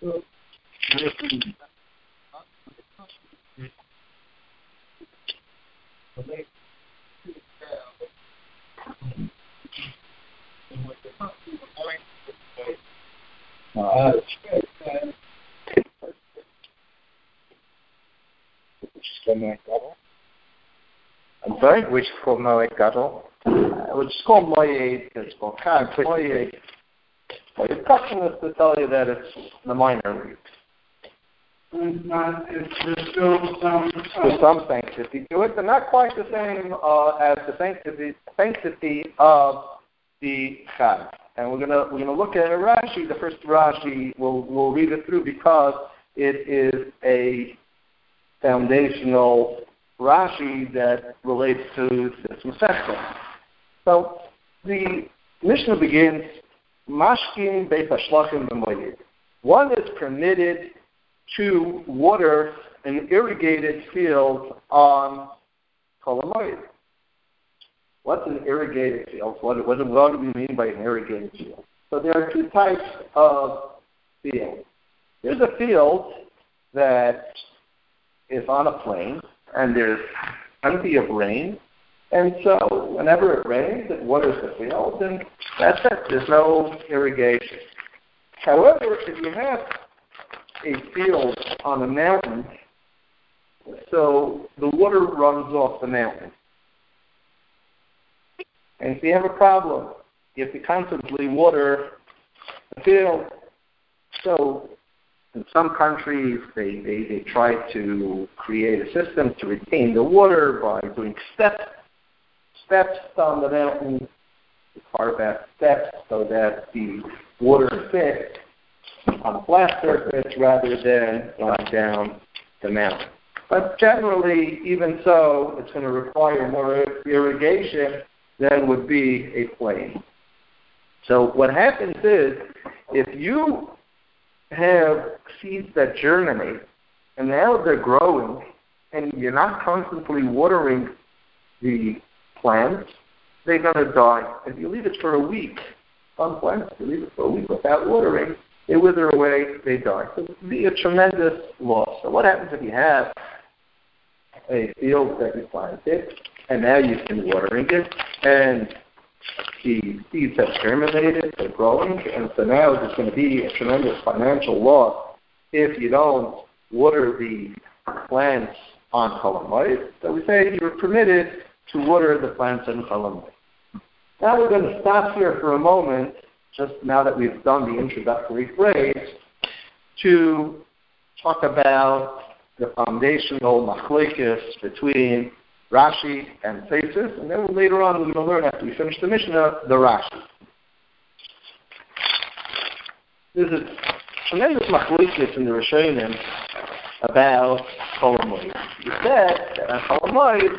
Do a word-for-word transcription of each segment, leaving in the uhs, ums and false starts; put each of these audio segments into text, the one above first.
Uh, I'm sorry? Which is called Moed Gadol. Which is called Moed. It's called Chag. Moed. Well, your custom is to tell you that it's the minor weeks. It's not, it's, there's still some... There's some sanctity to it, but not quite the same uh, as the sanctity, sanctity of the Chag. And we're gonna we're gonna look at a Rashi. The first Rashi, we'll we'll read it through because it is a foundational Rashi that relates to this Masechta. So the Mishnah begins, Mashkin Beit Hashlachim b'Moed. One is permitted to water an irrigated field on Kol HaMoed. What's an irrigated field? What, what, what do we mean by an irrigated field? So there are two types of fields. There's a field that is on a plain, and there's plenty of rain, and so whenever it rains, it waters the field, and that's it. There's no irrigation. However, if you have a field on a mountain, so the water runs off the mountain. And if you have a problem, you have to constantly water the field. So in some countries, they, they, they try to create a system to retain the water by doing steps, steps on the mountain, to carve out steps so that the water fits on a flat surface rather than going down the mountain. But generally, even so, it's going to require more irrigation than would be a plain. So what happens is, if you have seeds that germinate, and now they're growing, and you're not constantly watering the plants, they're going to die. If you leave it for a week, some plants, you leave it for a week without watering, they wither away, they die. So it would be a tremendous loss. So what happens if you have a field that you planted, and now you've been watering it, and the seeds have germinated, they're growing, and so now there's going to be a tremendous financial loss if you don't water the plants on Kol HaMoed. So we say you're permitted to water the plants on Kol HaMoed. Now we're going to stop here for a moment, just now that we've done the introductory phrase, to talk about the foundational machlokes between Rashi and Tosfos, and then later on we're going to learn, after we finish the Mishnah, the Rashi. There's a tremendous machlokes in the Rishonim about Kol HaMoed. He said that on Kol HaMoed,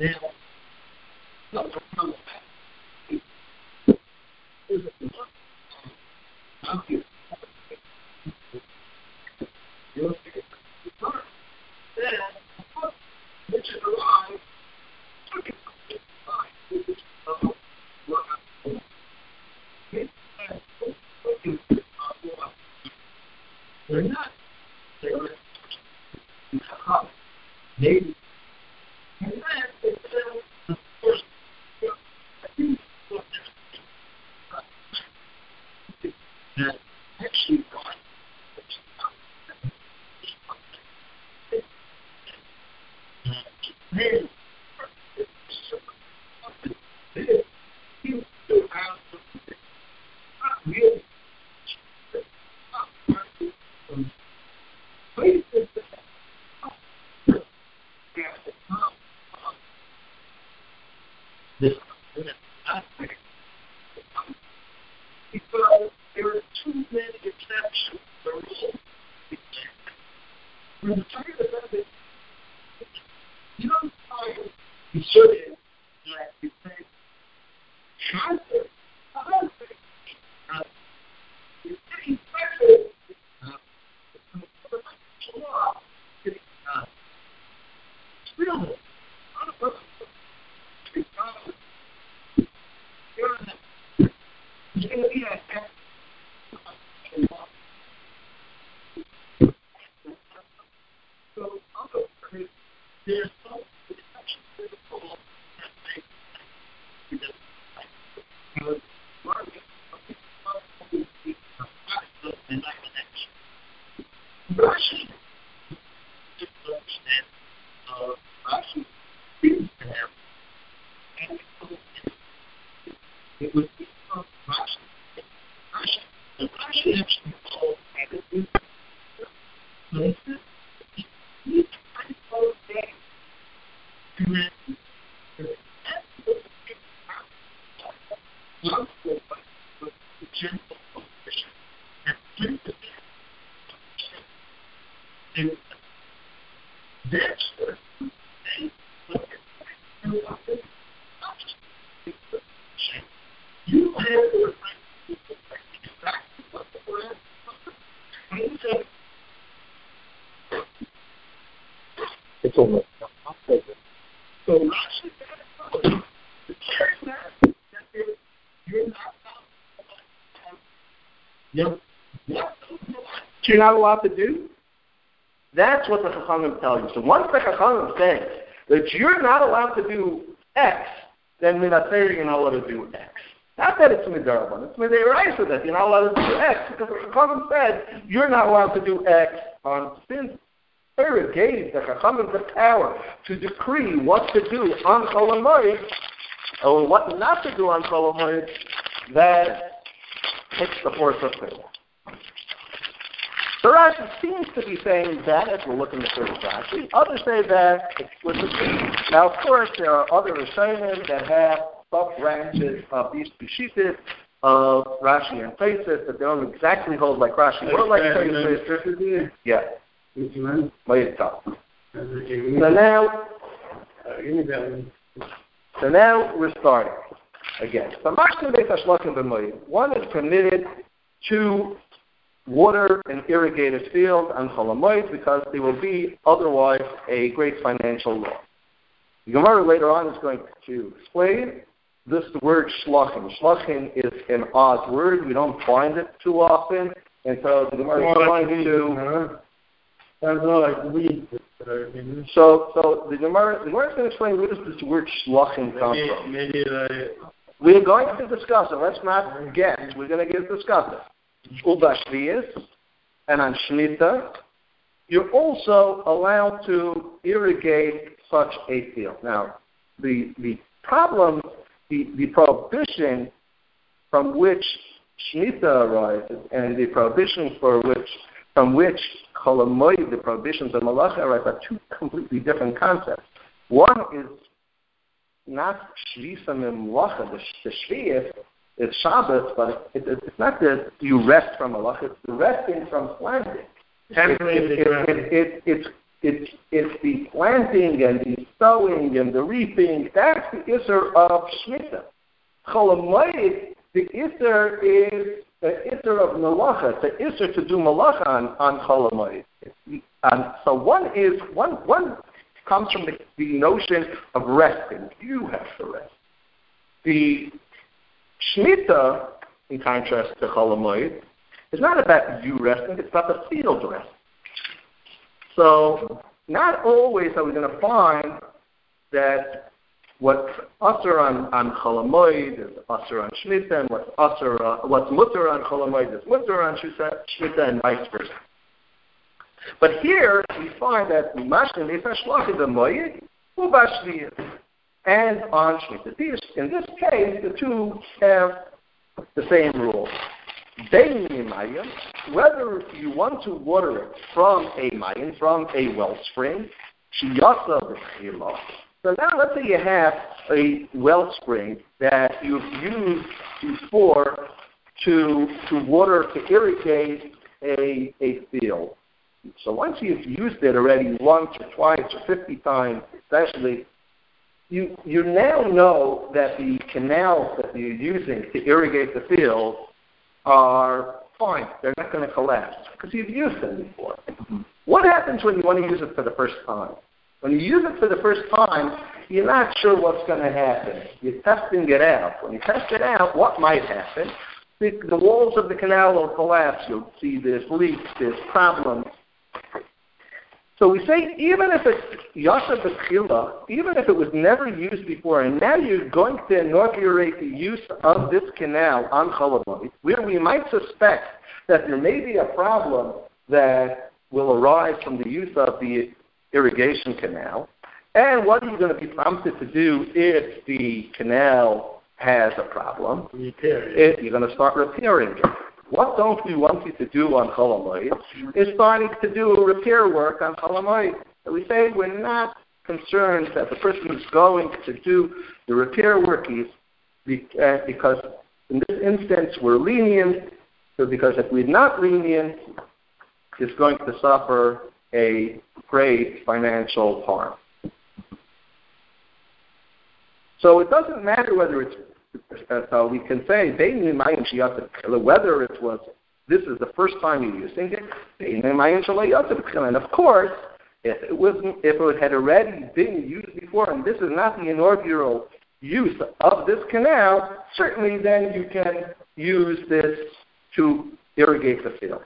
They're not. They're maybe. And then it says, of course, that actually God then you still have not really places this because there are too many exceptions to the rule. When the time of it, you don't find you should have like you say, Hazard, Hazard, uh, it's pretty special. Uh, it's uh, still, not a person. It's going to be a so other there's no exception to the rule that they because market and not connection. Rashi just understand uh Rashi seems to have and it was because Rashi Rashi the Rashi actually called attitude places he's trying to call that and then love was the gentle position and gentle and that's what they look at and what they not just you have to exactly what the word means. It's almost so Rashi said, the church that you're not Yep. What you're not allowed to do? That's what the Chachamim tell you. So once the Chachamim says that you're not allowed to do X, then Minatzir you're not allowed to do X. Not that it's Midaraban, it's Midaraisa that you're not allowed to do X, because the Chachamim said you're not allowed to do X on sin. Torah gave the Chachamim the power to decree what to do on Chol HaMoed, or what not to do on Chol HaMoed, that takes the force of Torah. So Rashi seems to be saying that, as we'll look in the first Rashi. Others say that explicitly. Now, of course, there are other Rishonim that have sub-branches of these two shittas of Rashi and Tosfos that they don't exactly hold like Rashi or like Tosfos. Yeah. So now, so now we're starting again. So one is permitted to water an irrigated field on Chol HaMoed because there will be otherwise a great financial loss. The Gemara later on is going to explain this word shlachim. Shlachim is an odd word. We don't find it too often. And so the Gemara is going to... So, so the Gemara, the Gemara is going to explain where does this word shlachim come from. We're going to discuss it. Let's not guess. We're going to get to discuss it. Uba Shviyas, and on Shemitah, you're also allowed to irrigate such a field. Now, the the problem, the, the prohibition from which Shemitah arises, and the prohibition for which from which Chol HaMoed, the prohibitions of Malacha arise, are two completely different concepts. One is not Shvisa Memlacha, the Shviyas. It's Shabbos, but it, it, it's not that you rest from Malacha, it's resting from planting. It, it, it, it, it's, it's, it's the planting and the sowing and the reaping, that's the Isser of Shemitah. Chol Hamoed, the Isser is the Isser of Malacha, the Isser to do Malacha on, on Chol Hamoed. And so one is, one, one comes from the, the notion of resting. You have to rest. The Shemitah, in contrast to Chol Hamoed, is not about you resting, it's about the field rest. So not always are we going to find that what's usher on, on Chol Hamoed is usher on Shemitah, and what's usher, uh, what's mutter on Chol Hamoed is mutter on Shemitah, and vice versa. But here we find that Mashlim is Hashlach the Moed, Ubashviyah, and on Shemitah. In this case, the two have the same rule. Whether you want to water it from a mayin, from a wellspring, so now let's say you have a wellspring that you've used before to to water, to irrigate a, a field. So once you've used it already once or twice or fifty times, especially, you you now know that the canals that you're using to irrigate the field are fine. They're not going to collapse because you've used them before. What happens when you want to use it for the first time? When you use it for the first time, you're not sure what's going to happen. You're testing it out. When you test it out, what might happen? The, the walls of the canal will collapse. You'll see there's leaks, there's problems. So we say even if it's Yasha B'Tchila, even if it was never used before, and now you're going to inaugurate the use of this canal on Chol Hamoed, where we might suspect that there may be a problem that will arise from the use of the irrigation canal, and what are you going to be prompted to do if the canal has a problem? Repair it. You're going to start repairing it. What don't we want you to do on Chol Hamoed is starting to do repair work on Chol Hamoed. So we say we're not concerned that the person is going to do the repair work because in this instance we're lenient, so because if we're not lenient, it's going to suffer a great financial harm. So it doesn't matter whether it's So we can say, whether it was, this is the first time you're using it, and of course, if it wasn't, if it had already been used before, and this is not the inaugural use of this canal, certainly then you can use this to irrigate the field.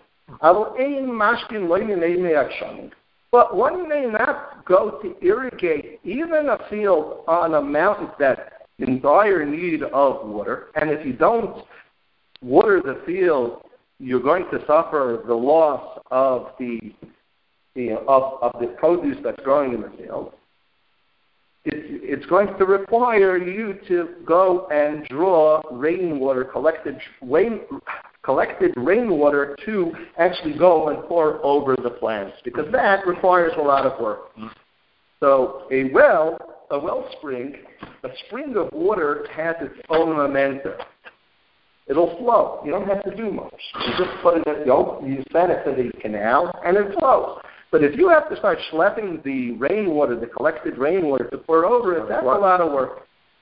But one may not go to irrigate even a field on a mountain that's in dire need of water, and if you don't water the field, you're going to suffer the loss of the, the of, of the produce that's growing in the field. It's, it's going to require you to go and draw rainwater, collected rain, collected rainwater to actually go and pour over the plants, because that requires a lot of work. So a well, a wellspring, a spring of water has its own momentum. It'll flow. You don't have to do much. You just put it at the open, you send it to the canal, and it flows. But if you have to start schlepping the rainwater, the collected rainwater, to pour over it, that's a lot of work.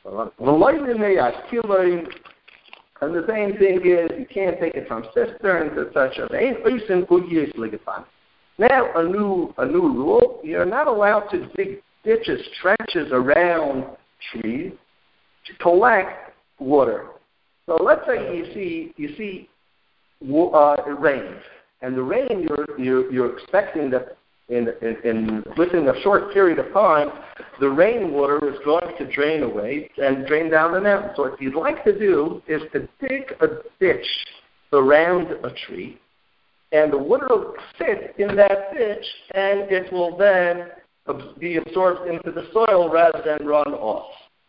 And the same thing is, you can't take it from cisterns, et cetera. Now, a new a new rule: you're not allowed to dig ditches, trenches around trees to collect water. So let's say you see you see uh, it rains, and the rain you're you're, you're expecting that in, in in within a short period of time, the rainwater is going to drain away and drain down the mountain. So what you'd like to do is to dig a ditch around a tree, and the water will sit in that ditch, and it will then be absorbed into the soil rather than run off.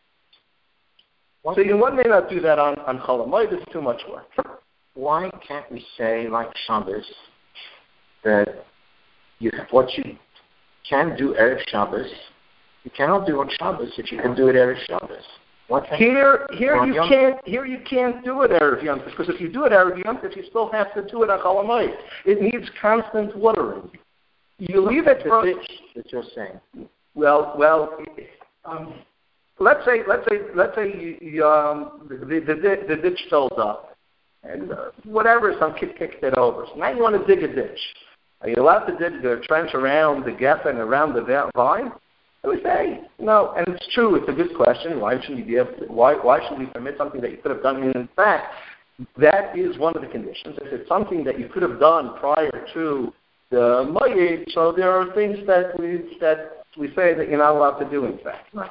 So you one may not do that on, on Chol Hamoed. It's too much work. Why can't we say, like Shabbos, that you, what you can do Erev Shabbos, you cannot do on Shabbos if you can do it Erev Shabbos? What here, here you Yom? can't. Here you can't do it Erev Yom Tov, because if you do it Erev Yom Tov, you still have to do it on Chol Hamoed. It needs constant watering. You leave it the for ditch that you're saying. Well, well, um, let's say, let's say, let's say you, um, the, the, the, the ditch fills up, and uh, whatever, some kid kicked it over. So now you want to dig a ditch. Are you allowed to dig the trench around the gap and around the vine? I would say no, and it's true. It's a good question. Why should you be able to, why why should we permit something that you could have done? And in fact, that is one of the conditions. If it's something that you could have done prior to the Moed, so there are things that we that we say that you're not allowed to do. In fact, right.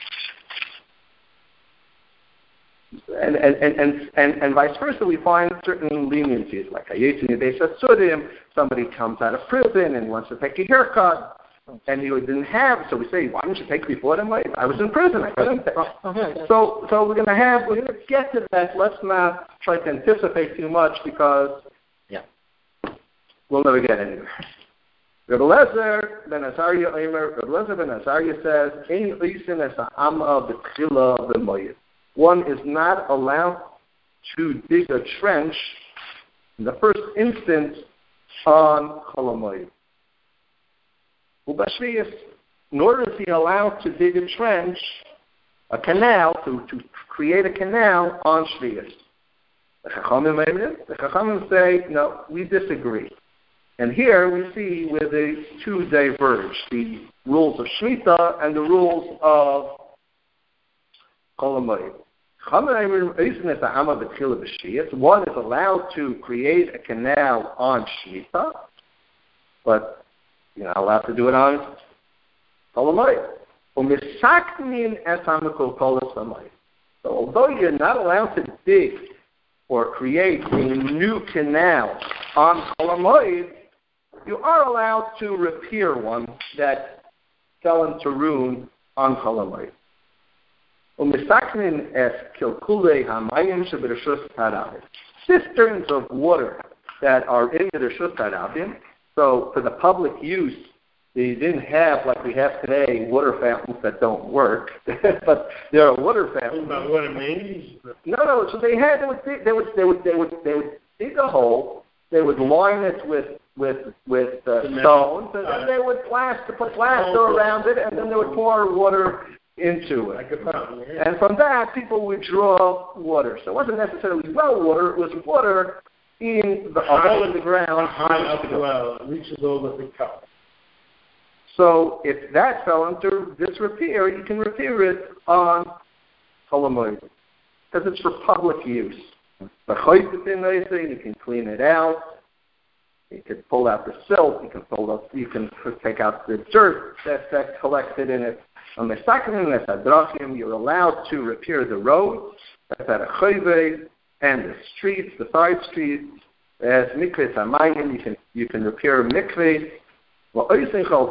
And and, and, and, and and vice versa, we find certain leniencies, like somebody comes out of prison and wants to take a haircut. And you didn't have, so we say, why didn't you take before the Moed? I was in prison. I couldn't take. Okay. So, so we're going to have, we're going to get to that. Let's not try to anticipate too much because, yeah, we'll never get anywhere. Rabbi Lezer ben Azariah Omer, Rabbi Lezer ben Azariah says, "Ein oisin es ha'ama b'tchila of the Moed." One is not allowed to dig a trench in the first instance on Chol HaMoed. Nor is he allowed to dig a trench, a canal, to, to create a canal on Shvius. The Chachamim say, no, we disagree. And here we see where the two diverge, the rules of Shemitah and the rules of Chol HaMoed. One is allowed to create a canal on Shemitah, but you're not allowed to do it on Chol HaMoed. So although you're not allowed to dig or create a new canal on Chol HaMoed, you are allowed to repair one that fell into ruin on Chol HaMoed. Cisterns of water that are in the Reshus HaRabim. So for the public use, they didn't have, like we have today, water fountains that don't work. But there are water fountains. About what it means? No, no. So they had, they would, dig, they would, they would, they would, they would dig a hole. They would line it with with with uh, stones, and then they would plaster, put plaster around it, and then they would pour water into it. Like a fountain, yeah. And from that, people would draw water. So it wasn't necessarily well water; it was water in the a hole in the ground, high up the well, it reaches over the cup. So if that fell under disrepair, you can repair it on Chol HaMoed because it's for public use. The chayt, you can clean it out. You can pull out the silt. You can pull up. You can take out the dirt that that collected in it. On the second, that's adrachim. You're allowed to repair the road. That's at a chayve. And the streets, the side streets, as mikveh hamayim, you can you can repair mikveh. Well, and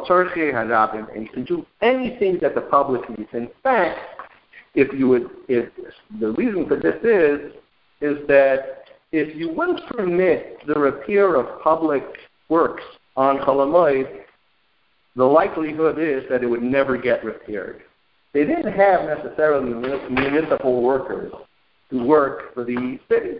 you can do anything that the public needs. In fact, if you would, if the reason for this is, is that if you wouldn't permit the repair of public works on Chol HaMoed, the likelihood is that it would never get repaired. They didn't have necessarily municipal workers to work for the city.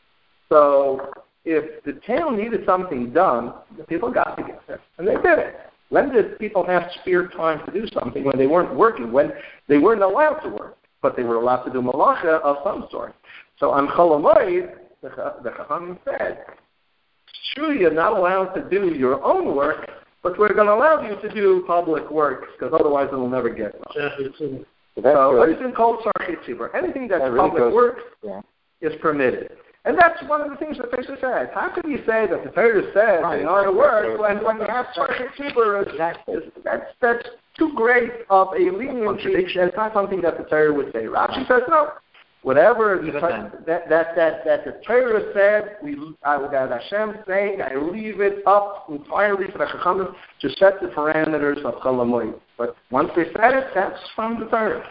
So if the town needed something done, the people got together, and they did it. When did people have spare time to do something when they weren't working, when they weren't allowed to work, but they were allowed to do malacha of some sort? So on Chol HaMoed, the Chachamim said, sure, you're not allowed to do your own work, but we're going to allow you to do public works, because otherwise it'll never get done. So anything called Sarchei Tzibur, anything that's that really public goes, work yeah. is permitted. And that's one of the things that Pesach says. How can you say that the Torah says right. in order to work when, when you have Sarchei Tzibur? Exactly. That's, that's too great of a leniency. It's not something that the Torah would say. Rashi says, no. Whatever the, that, that, that, that the Torah said, we, I, that Hashem saying, I leave it up entirely for the Chachamim to set the parameters of Chol HaMoed. But once they said it, that's from the Torah.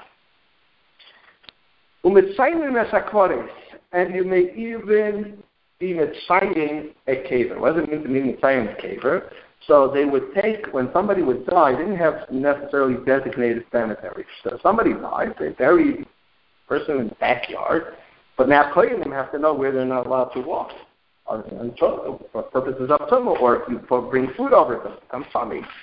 And you may even be mitzayin a caver. What does it mean to be mitzayin a caver? So they would take, when somebody would die, they didn't have necessarily designated cemeteries. So somebody died, they buried person in the backyard, but now Kohanim have to know where they're not allowed to walk, or for purposes of tumah, or if you bring food over, it becomes tummy.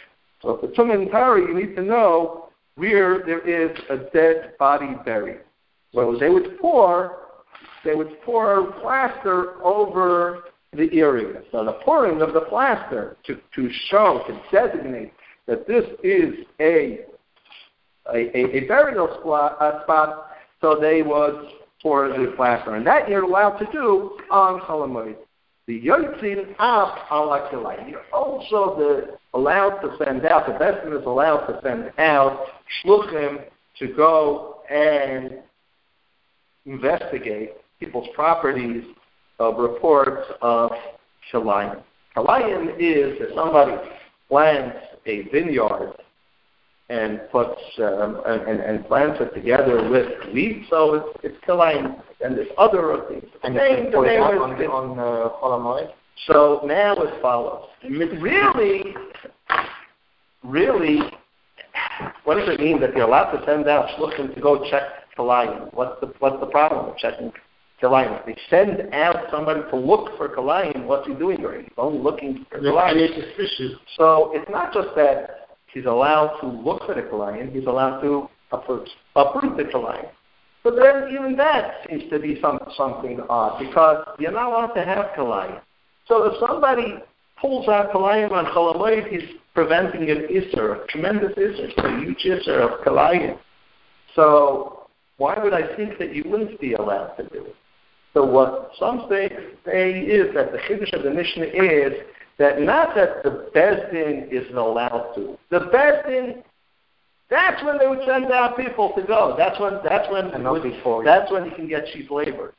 So for Tumah and Tara, you need to know where there is a dead body buried. So they would pour, they would pour plaster over the area. So the pouring of the plaster to, to show, to designate that this is a a, a, a burial spot, uh, spot, so they would pour the plaster. And that you're allowed to do on Chol Hamoed. The Yotzin Ab Ala Kilayim. You're also the, allowed to send out, the Besdin is allowed to send out shluchim to go and investigate people's properties of reports of Kilayim. Kilayim is if somebody plants a vineyard and puts um, and, and plants it together with wheat, so it's, it's Kilayim. And there's other things. And the name, the name on, is, on uh, Chol Hamoed. So now as follows. Really, really, what does it mean that you're allowed to send out shluchim to go check Kilayim? What's the what's the problem with checking Kilayim? If they send out somebody to look for Kilayim, what's he doing already? He's only looking for Kilayim. So it's not just that he's allowed to look for the Kilayim, he's allowed to uproot, uproot the Kilayim. But then even that seems to be some, something odd, because you're not allowed to have Kilayim. So if somebody pulls out Kilayim on Chol Hamoed, he's preventing an Isser, a tremendous Isser, a huge Isser of Kilayim. So why would I think that you wouldn't be allowed to do it? So what some say, say is that the Chiddush of the Mishnah is that not that the Besdin isn't allowed to. The Besdin, that's when they would send out people to go. That's when that's when and not before. That's when you can get cheap labor.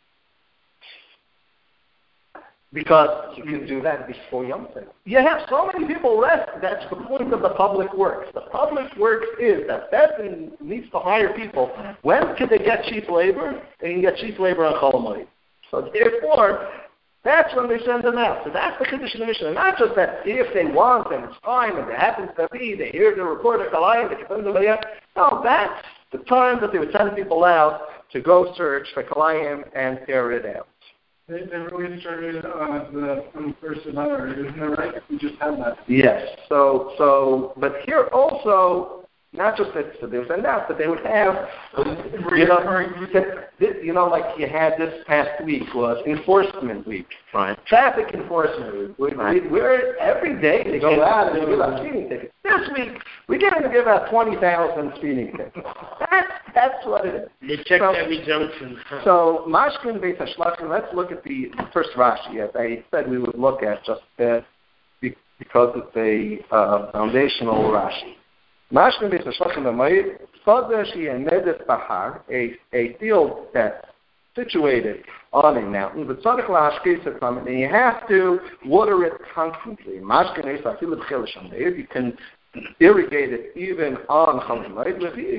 Because you can do that before Yom Tov. You have so many people left. That's the point of the public works. The public works is that Besdin needs to hire people. When can they get cheap labor? They can get cheap labor on Chol Hamoed. So therefore, that's when they send them out. So that's the condition of Mishnah. Not just that if they want and it's fine and it happens to be, they hear the report of Kilayim, they can send them out. No, that's the time that they would send people out to go search for Kilayim and tear it out. They, they really started uh, the, on the first of Adar, isn't that right? We just had that. Yes. So, so, but here also, not just that so they would send out, but they would have, you know, you know, like you had this past week was enforcement week. Right. Traffic enforcement week. We, we, we're, every day they go out and they give out speeding tickets. This week, we're going to give out twenty thousand speeding tickets. That's, that's what it is. They check so, every junction. So, Mashkin Beis HaShlachim, let's look at the first Rashi, as I said we would look at just uh, because it's a uh, foundational Rashi. Mashkin Beis HaShlachim Amayit, Soda She'enedet Bahar, a a field that's situated on a mountain, but Tzaddik La'ashkesa from it, and you have to water it constantly. Mashkin Beis HaFilu B'chil Shambeir, you can irrigate it even on Chol Hamoed,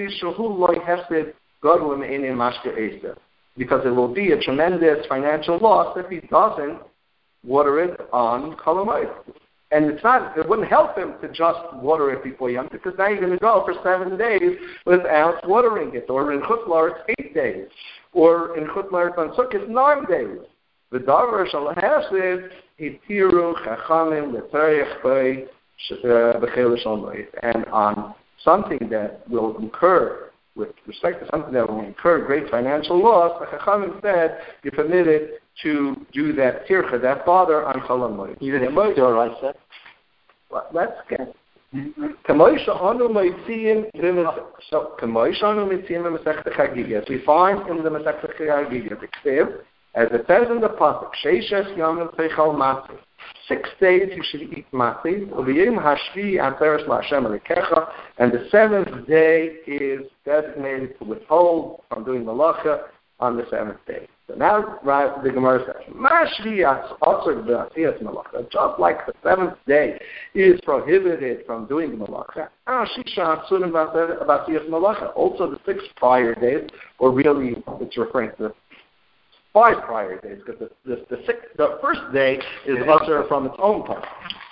because it will be a tremendous financial loss if he doesn't water it on Chol Hamoed. And it's not, it wouldn't help him to just water it before Yom Tov, because now you're going to go for seven days without watering it. Or in Chutz La'aretz, it's eight days. Or in Chutz La'aretz on Sukkot, it's nine days. The Davar Shal HaHesed, Hitiru Chachamim L'Tzarech Bei B'chil Shal Hamoed. And on something that will incur, with respect to something that will incur great financial loss, the Chachamim said you're permitted to do that tircha, that father on Chol Hamoed. Even if it's your right set? Well, let's get. Kamoisha anu meitzim so kamoisha anu meitzim in Masechet Chagiga. As we find in the Masechet Chagiga, the Ksiv, as it says in the pasuk, Sheishes yomim teichal matzah. Six days you should eat matzah. Ubiyim hashvi atzeres la'Hashem Elokecha, and the seventh day is designated to withhold from doing malacha on the seventh day. So now, right, the Gemara says, just like the seventh day is prohibited from doing the malacha, also the six prior days, or really it's referring to five prior days, because the, the, the, six, the first day is usher from its own part.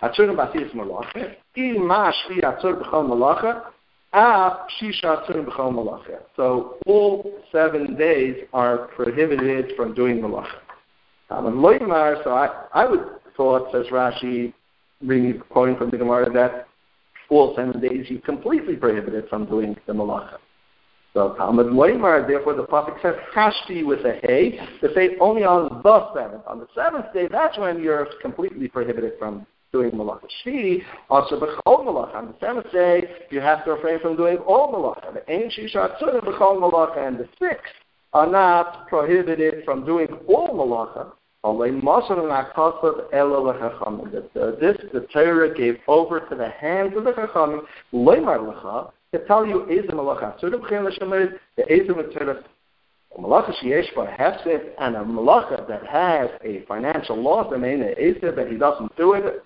So all seven days are prohibited from doing malacha. So I, I would thought, says Rashi, reading, quoting from the Gemara, that all seven days, you're completely prohibited from doing the malacha. So Talmud Loimar, therefore the prophet says Hashti with a hay, to say only on the seventh. On the seventh day, that's when you're completely prohibited from doing malacha. Shvi, also b'chol malacha. On the seventh day, you have to refrain from doing all malacha. The ain shisha tzura b'chol malacha, and the six are not prohibited from doing all malacha. This the Torah gave over to the hands of the Chachamim, Loimar lecha, to tell you is a malacha tzura b'chein l'shemer, the ezim tzura, a malacha sheyesh bar hefsed, and a malacha that has a financial loss, I mean, a ezim that he doesn't do it.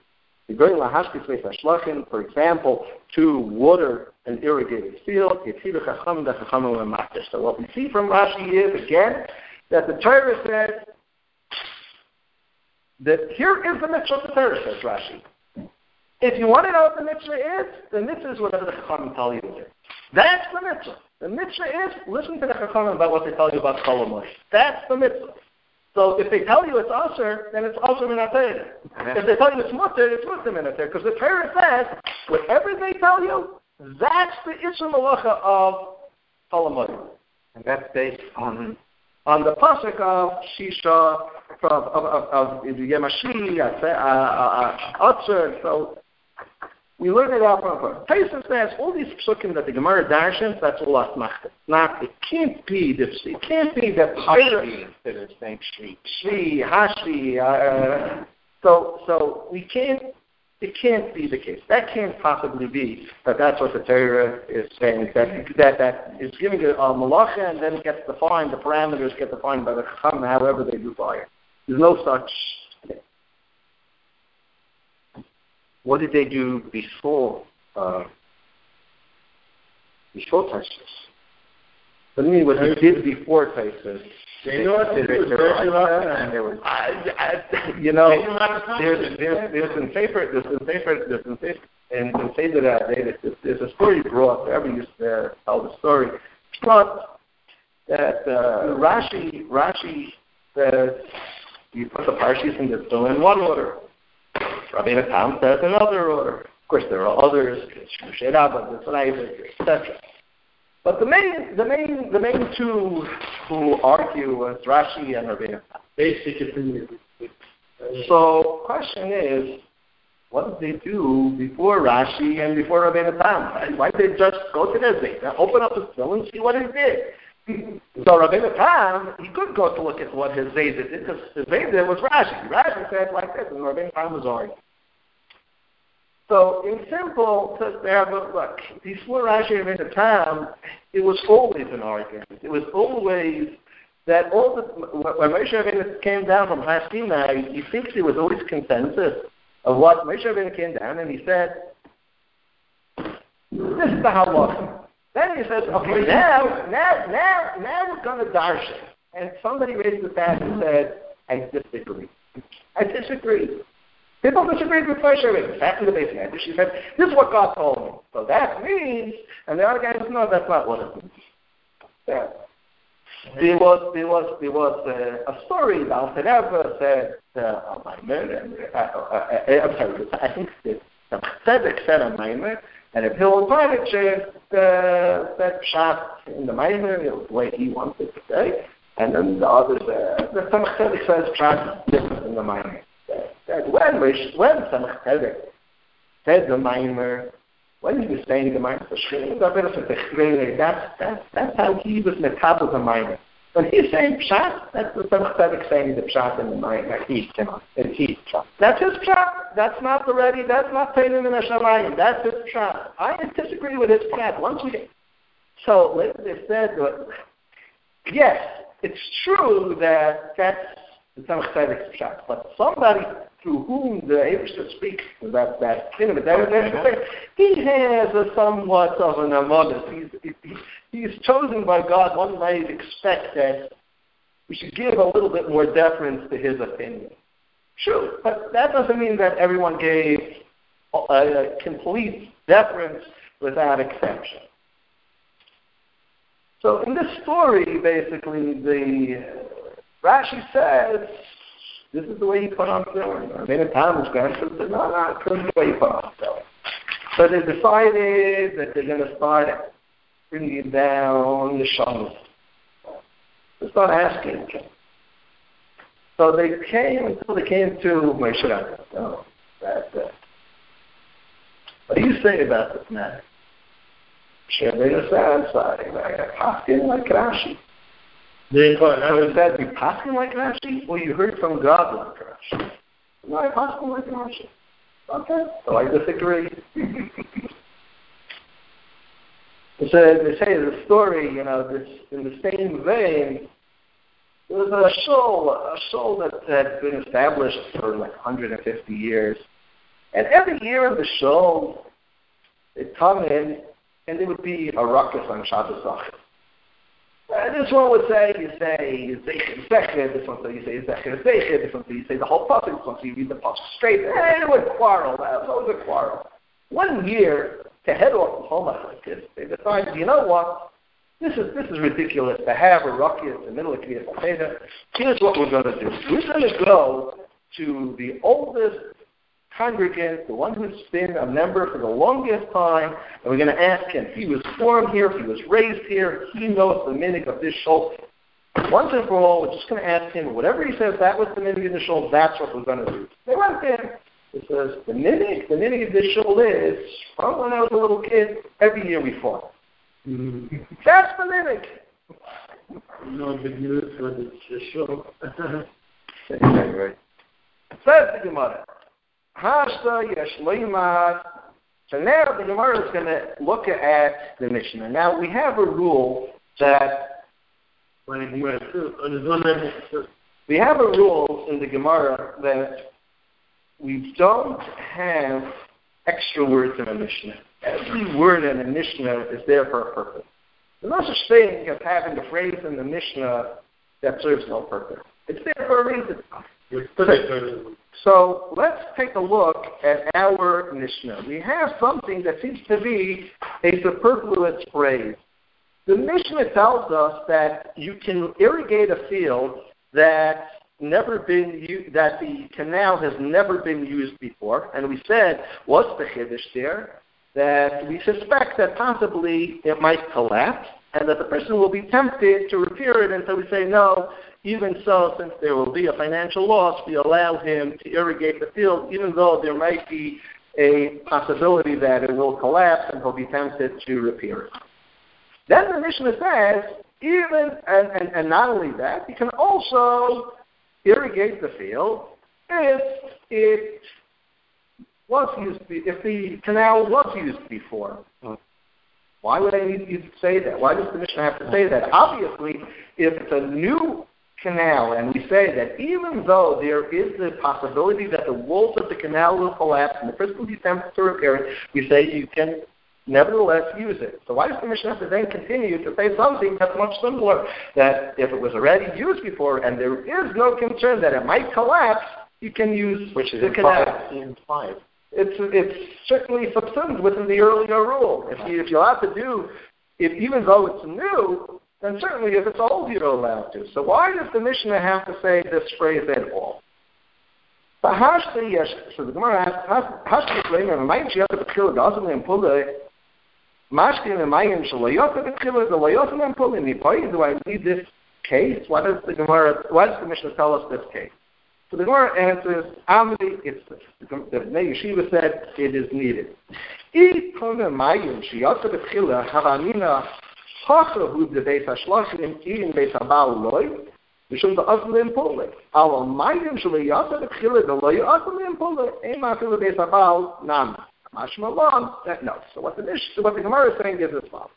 For example, to water an irrigated field, so what we see from Rashi is, again, that the Torah says that here is the mitzvah the Torah says, Rashi. If you want to know what the mitzvah is, the mitzvah is whatever the Chachamim tell you to do. That's the mitzvah. The mitzvah is, listen to the Chachamim about what they tell you about Chol HaMoed. That's the mitzvah. So if they tell you it's Asher, then it's Asher min HaTorah. If they tell you it's Mutter, it's Mutter min HaTorah. Because the Torah says, whatever they tell you, that's the Isra Malacha of Chol HaMoed. And that's based on on the pasuk of Shisha, from of of, of Yemashi, Atzer. So we learn it out from Tyson says all these psukim that the Gemara darshans, that's all asmachta. Not it can't be this. It can't be that Hashi instead of saying Shri. Shri Hashi. Uh, so so we can't. It can't be the case. That can't possibly be that that's what the Torah is saying, that that, that is giving a, a malacha and then it gets defined, the parameters get defined by the Chacham, however they do fire. There's no such thing. What did they do before, uh, before Taisus? What do you mean what they did before Taisus? They know what to do. You know, there's there's there's in Sefer there's in Sefer there's in Sefer and in Sefer there's there's a story brought. Whoever used to tell the story, but that uh, Rashi Rashi says you put the parshas in the still in one order. Rabbeinu Tam says another order. Of course, there are others, Shmushei Rabbah, et cetera. But the main, the main, the main two who argue was Rashi and Rabbeinu Tam. Basic opinion. So, question is, what did they do before Rashi and before Rabbeinu Tam? Why did they just go to their Zayda, open up the still and see what it did? So Rabbeinu Tam, he could go to look at what his Zayda did, because his Zayda was Rashi. Rashi said like this, and Rabbeinu Tam was arguing. So, in simple, to have a look, before Rashi and Rabbeinu Tam, it was always an argument. It was always that all the, when Moshe Rabbeinu came down from Har Sinai, he thinks there was always consensus of what Moshe Rabbeinu came down and he said, this is the halacha. Then he says, okay, now, now, now, now we're going to darshan. And somebody raised his hand and said, I disagree. I disagree. People disagreed with Moshe Rabbeinu. Sat in the basement. She said, this is what God told me. So that means, and the other guy said, no, that's not what it means. Yeah. There was, there was, there was uh, a story that Rebbe said, uh, I'm sorry, I think the Tzedek said a Maimer, and if Hillel Parnich said, uh, said Pshat in the Maimer, it was the way he wanted to say, and then the others, uh, the Tzedek says Pshat different in the Maimer. That when when Tzemach Tzedek said the Maimer, when he was saying the Maimer, that's that's that's how he was metabel the Maimer. When he's saying Pshat, that's the Tzemach Tzedek saying the Pshat in the Maimer. He's it's his Pshat. That's his Pshat. That's not the ready. That's not Teilim in Hashemayim. That's his Pshat. I disagree with his Pshat. Once we get so they said, yes, it's true that that's the Tzemach Tzedek's Pshat, but somebody through whom the Eibusha speaks, that that he has a somewhat of an amonis. He's he, he's chosen by God. One might expect that we should give a little bit more deference to his opinion. True, but that doesn't mean that everyone gave a, a complete deference without exception. So in this story, basically, the Rashi says, this is the way you put on tefillin. Rabbeinu Tam was going to say, no, no, this is the way you put on tefillin. So they decided that they're going to start bringing down the Shabbos. They start asking. So they came until they came to Moshe Rabbeinu. Oh, that's it. What do you say about this matter? Moshe Rabbeinu said, "I'm paskin like Rashi." So is that you paskin like Rashi, or you heard from God like Rashi? No, I paskin like Rashi. Okay, so I disagree. They say, they say the story, you know, this in the same vein. There was a shul, a shul that had been established for like one hundred fifty years. And every year of the shul, they'd come in and there would be a ruckus on Shabbos. Uh, this one would say, you say, Zeichen Zecher, this one would say, you say, Zecher Zeicher, this one would say, you say the whole pasuk, this one would say, you read the pasuk straight, and it would quarrel. That was always a quarrel. One year, to head off the whole matter like this, they decided, you know what? This is this is ridiculous to have a ruckus in the middle of Kriyas Seder. Here's what we're going to do. We're going to go to the oldest congregant, the one who's been a member for the longest time, and we're going to ask him. He was born here. He was raised here. He knows the meaning of this shul. Once and for all, we're just going to ask him. Whatever he says, that was the meaning of the shul. That's what we're going to do. They went there. It says the meaning, the meaning of this shul is from when I was a little kid. Every year we fought. Mm-hmm. That's the mimic. No big news for the show. Right. Says the Gemara. Hashta Yeshleimah. So now the Gemara is going to look at the Mishnah. Now we have a rule that we have a rule in the Gemara that we don't have extra words in a Mishnah. Every word in a Mishnah is there for a purpose. There's no such thing as having a phrase in the Mishnah that serves no purpose. It's there for a reason. So let's take a look at our Mishnah. We have something that seems to be a superfluous phrase. The Mishnah tells us that you can irrigate a field that never been that the canal has never been used before, and we said what's the chiddush there? That we suspect that possibly it might collapse, and that the person will be tempted to repair it, and so we say no. Even so, since there will be a financial loss, we allow him to irrigate the field, even though there might be a possibility that it will collapse and he'll be tempted to repair it. Then the Mishnah says, even and, and, and not only that, you can also irrigate the field if it was used, if the canal was used before. Why would I need you to say that? Why does the Mishnah have to say that? Obviously, if it's a new canal, and we say that even though there is the possibility that the walls of the canal will collapse and the person will be tempted to repair it, we say you can nevertheless use it. So why does the Mishnah have to then continue to say something that's much simpler, that if it was already used before and there is no concern that it might collapse, you can use Which is the canal. in five. It's it's certainly subsumed within the earlier rule. If you if you're allowed to do, if even though it's new, then certainly if it's old, you're allowed to. So why does the Mishnah have to say this phrase at all? So the Gemara asks, "Hashti Shleimer, Mayim Sheyata B'Tchila Gazim and Pula, Mashkin and Mayim Sheyata B'Tchila Gazim and Pula." Do I need this case? Why does the Gemara? Why does the Mishnah tell us this case? So the Gemara answers, "Amri, it's this." The Bnei Yeshiva said it is needed. I Puna Mayim Sheyata B'Tchila Haramina Hachahu B'Beis Hashloshim in Beis Habal Loi. Mishum da'azlim pole. Our mayim shliyata b'tchila da'loyatlim pole. Ema filu beis habal nam. Mashma long. That no. So what the what the Gemara is saying is as follows.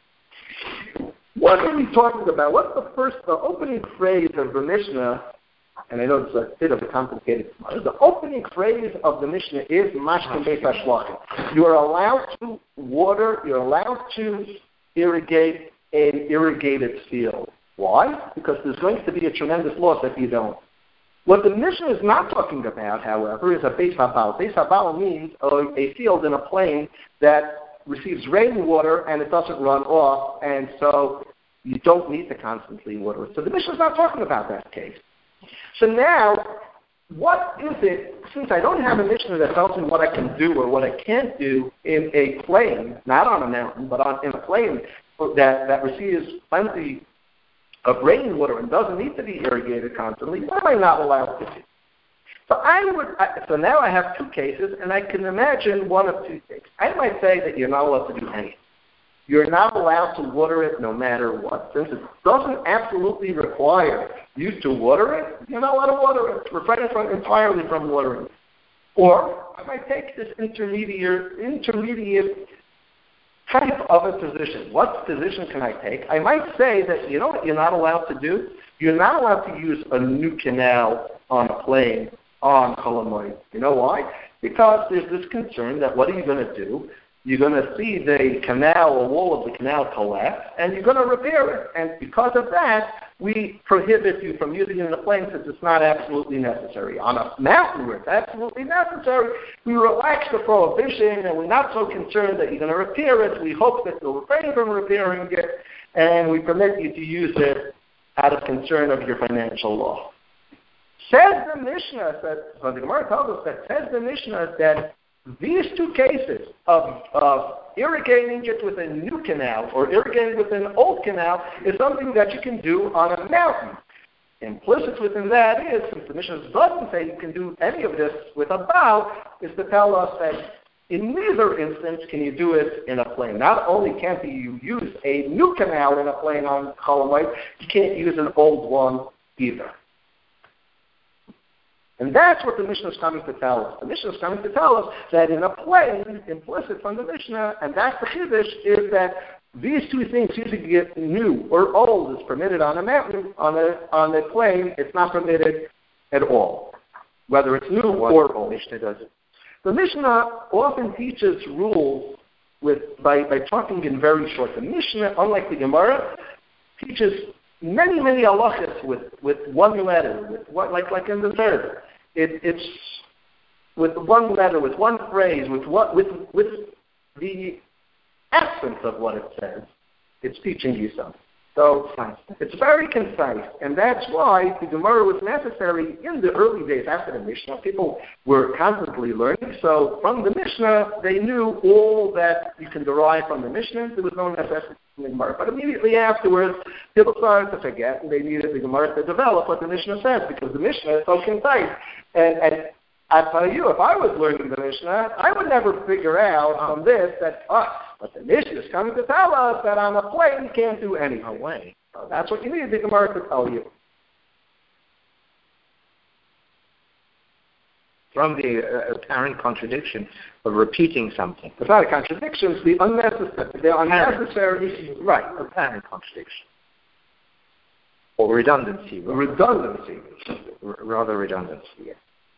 What are we talking about? What's the first, the opening phrase of the Mishnah? And I know it's a bit of a complicated. The opening phrase of the Mishnah is mashkin beis hashlochim. You are allowed to water. You're allowed to irrigate an irrigated field. Why? Because there's going to be a tremendous loss if you don't. What the Mishnah is not talking about, however, is a beis habal. Beis habal means a, a field in a plain that receives rainwater and it doesn't run off, and so you don't need to constantly water it. So the Mishnah is not talking about that case. So now, what is it, since I don't have a Mishnah that tells me what I can do or what I can't do in a plain, not on a mountain, but on, in a plain that, that receives plenty of rainwater and doesn't need to be irrigated constantly, what am I not allowed to do? So I would. I, so now I have two cases, and I can imagine one of two things. I might say that you're not allowed to do anything. You're not allowed to water it no matter what. Since it doesn't absolutely require you to water it, you're not allowed to water it. Refrain from entirely from watering it. Or I might take this intermediate, intermediate type of a position. What position can I take? I might say that, you know what you're not allowed to do? You're not allowed to use a new canal on a plain on Chol Hamoed. You know why? Because there's this concern that what are you going to do? You're going to see the canal, or wall of the canal collapse, and you're going to repair it. And because of that, we prohibit you from using it in a plain since it's not absolutely necessary. On a mountain where it's absolutely necessary, we relax the prohibition, and we're not so concerned that you're going to repair it. We hope that you'll refrain from repairing it, and we permit you to use it out of concern of your financial law. Says the Mishnah, that, so the Gemara tells us that, says the Mishnah that these two cases of, of irrigating it with a new canal or irrigating with an old canal is something that you can do on a mountain. Implicit within that is, since the Mishnah doesn't say you can do any of this with a bow, is to tell us that in neither instance can you do it in a plain. Not only can't you use a new canal in a plain on Chol Hamoed, you can't use an old one either. And that's what the Mishnah is coming to tell us. The Mishnah is coming to tell us that in a plain, implicit from the Mishnah, and that's the Chiddush, is that these two things, using it new or old, is permitted on a mountain. On a on a plain, it's not permitted at all, whether it's new or old. Mishnah does it. The Mishnah often teaches rules with by, by talking in very short. The Mishnah, unlike the Gemara, teaches many, many halachas with, with one letter, with what, like like in the third. It, it's with one letter, with one phrase, with what with with the essence of what it says. It's teaching you something. So it's very concise, and that's why the Gemara was necessary in the early days after the Mishnah. People were constantly learning, so from the Mishnah they knew all that you can derive from the Mishnah. There was no necessity in the Gemara. But immediately afterwards, people started to forget, and they needed the Gemara to develop what the Mishnah says, because the Mishnah is so concise. And, and I tell you, if I was learning the Mishnah, I would never figure out from this that, oh, but the Mishnah is coming to tell us that on a plain you can't do anything. No way. So that's what you need the Gemara to tell you. From the uh, apparent contradiction of repeating something. It's not a contradiction, it's the unnecessary. The unnecessary, right. Apparent contradiction. Or redundancy. Rather. Redundancy. R- rather redundancy, yes.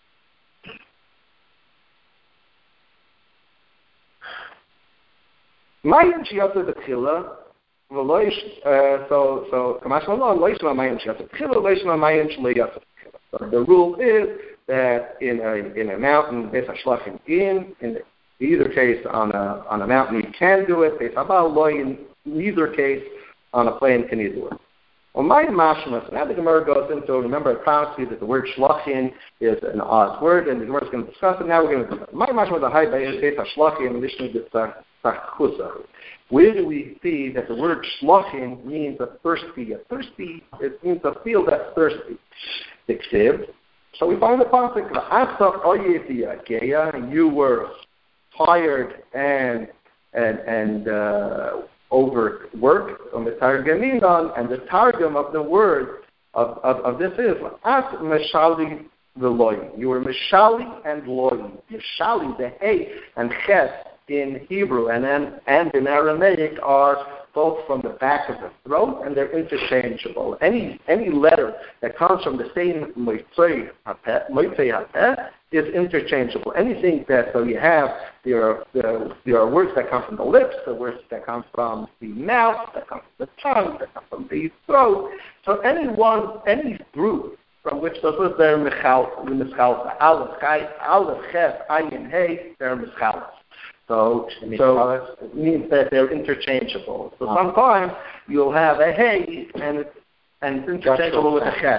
Mayan shiyata b'tchila, v'loish, so, so, kamashmallah, loishma mayan shiyata b'tchila, loishma mayan shiyata b'tchila. So the rule is that in a, in a mountain, there's a shlachim in, in either case on a, on a mountain you can do it, there's abal loy, in neither case on a plain can you do it. Well, my mashma, so now the Gemara goes into, remember I promised you that the word shlachin is an odd word, and the Gemara is going to discuss it. Now we're going to do it. My mashma, the high base, shlachin, Mishnah Tzachkusa. Where do we see that the word shlachin means a thirsty? A thirsty, it means a field that's thirsty. Except, so we find the pasuk, Asaf Oyevia Geya, you were tired and, and, and, uh, overworked on the Targuminon, and the targum of the word of, of, of this is as meshali v'loy. You were meshali and loy. Meshali, the hey and ches in Hebrew and then and in Aramaic are both from the back of the throat, and they're interchangeable. Any any letter that comes from the same moitzei hapeh is interchangeable. Anything that, so you have, there are, there, there are words that come from the lips, the words that come from the mouth, that come from the tongue, that come from the throat. So any one, any group from which those words, they're michal, michal, aleph, aleph, ches, ayin, hey, they're michal. So, so it means that they're interchangeable. So sometimes you'll have a hey, and it's, and it's interchangeable with a ches.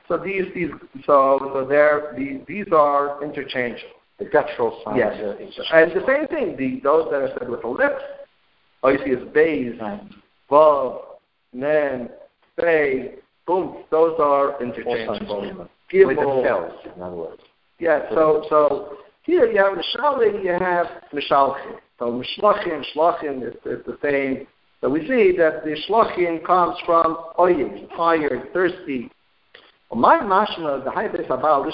So these, these, so, so there, these, these are interchangeable. The guttural sounds. Yes. Uh, and the same thing, the, those that are said with the lips, Oisius, Beis, Vav, Nen, Fei, Boom, those are interchangeable. With themselves, in other words. Yeah, so, so here you have Mishalim, you have Mishalchim. So Mishlachim, Shlachim is, is the same. So we see that the Shlachim comes from Oyim, tired, thirsty. My mashma, the high base about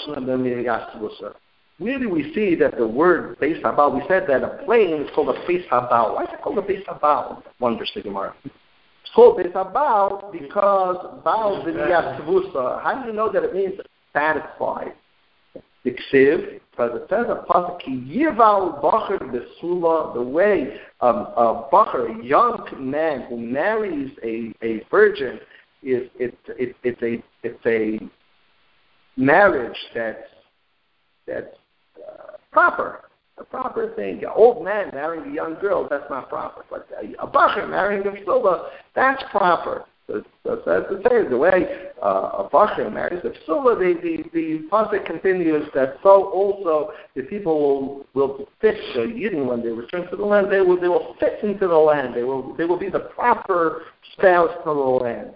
really we see that the word base habal, we said that a plane is called a base habal. Why is it called a base habal? Wonders the Gemara. It's called base habal because bal v'niyatvusa. How do you know that it means satisfied? The ksiv, because it says a pasuk yival bacher besula, the way um, a bacher, a young man who marries a, a virgin, is it, it, it's a it's a marriage that's that's uh, proper, a proper thing. An old man marrying a young girl, that's not proper. But a, a bacher marrying a psula, that's proper. So, so that's the same. The way uh, a bacher marries a psula, the the the pasuk continues that so also the people will will fit the Yidden when they return to the land. They will they will fit into the land. They will they will be the proper spouse to the land.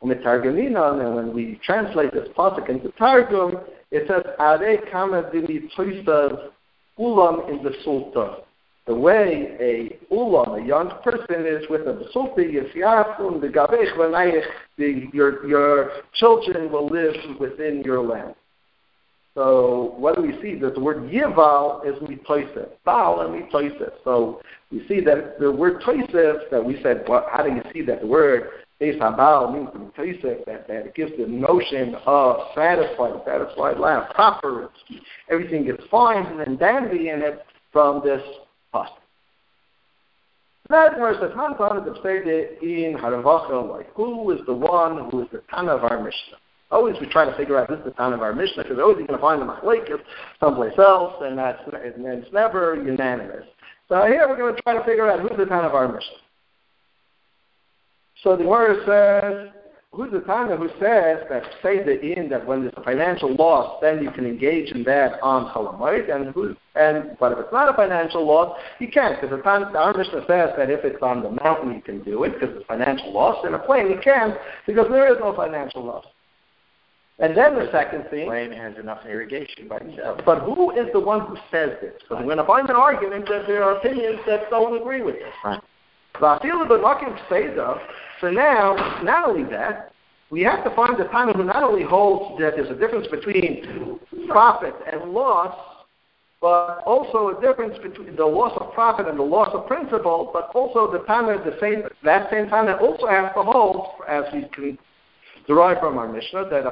And when we translate this pasuk into Targum, it says, "Are kama d'mitzoisav ulam in the sulta." The way a ulam, a young person, is with a sulta, yisyafun the gavech v'nayich, your your children will live within your land. So what do we see? That the word yival is mitzoisav, bal and mitzoisav. So we see that the word toisav that we said. Well, how do you see that the word Beis habal means that, that it gives the notion of satisfied, satisfied land, proper, everything gets fine and dandy in it from this pasuk. That verse says, in Haravachel, like who is the one who is the Tana of our Mishnah? Always we try to figure out this is the Tana of our Mishnah because always you're going to find the Machlekes someplace else, and that's and it's never unanimous. So here we're going to try to figure out who's the Tana of our Mishnah. So the Gemara says, who's the Tana who says that say the in that when there's a financial loss, then you can engage in that on Cholamoid, and who and but if it's not a financial loss, you can't because the Tana, our Mishnah says that if it's on the mountain you can do it because it's financial loss. In a plane you can't because there is no financial loss. And then the second thing, the plane has enough irrigation by itself. But who is the one who says this? Because we're going to find an argument that there are opinions that don't agree with this. Right. So now, not only that, we have to find a Tana who not only holds that there's a difference between profit and loss, but also a difference between the loss of profit and the loss of principal, but also the Tana, the same, that same Tana also has to hold, as we can derive from our Mishnah, that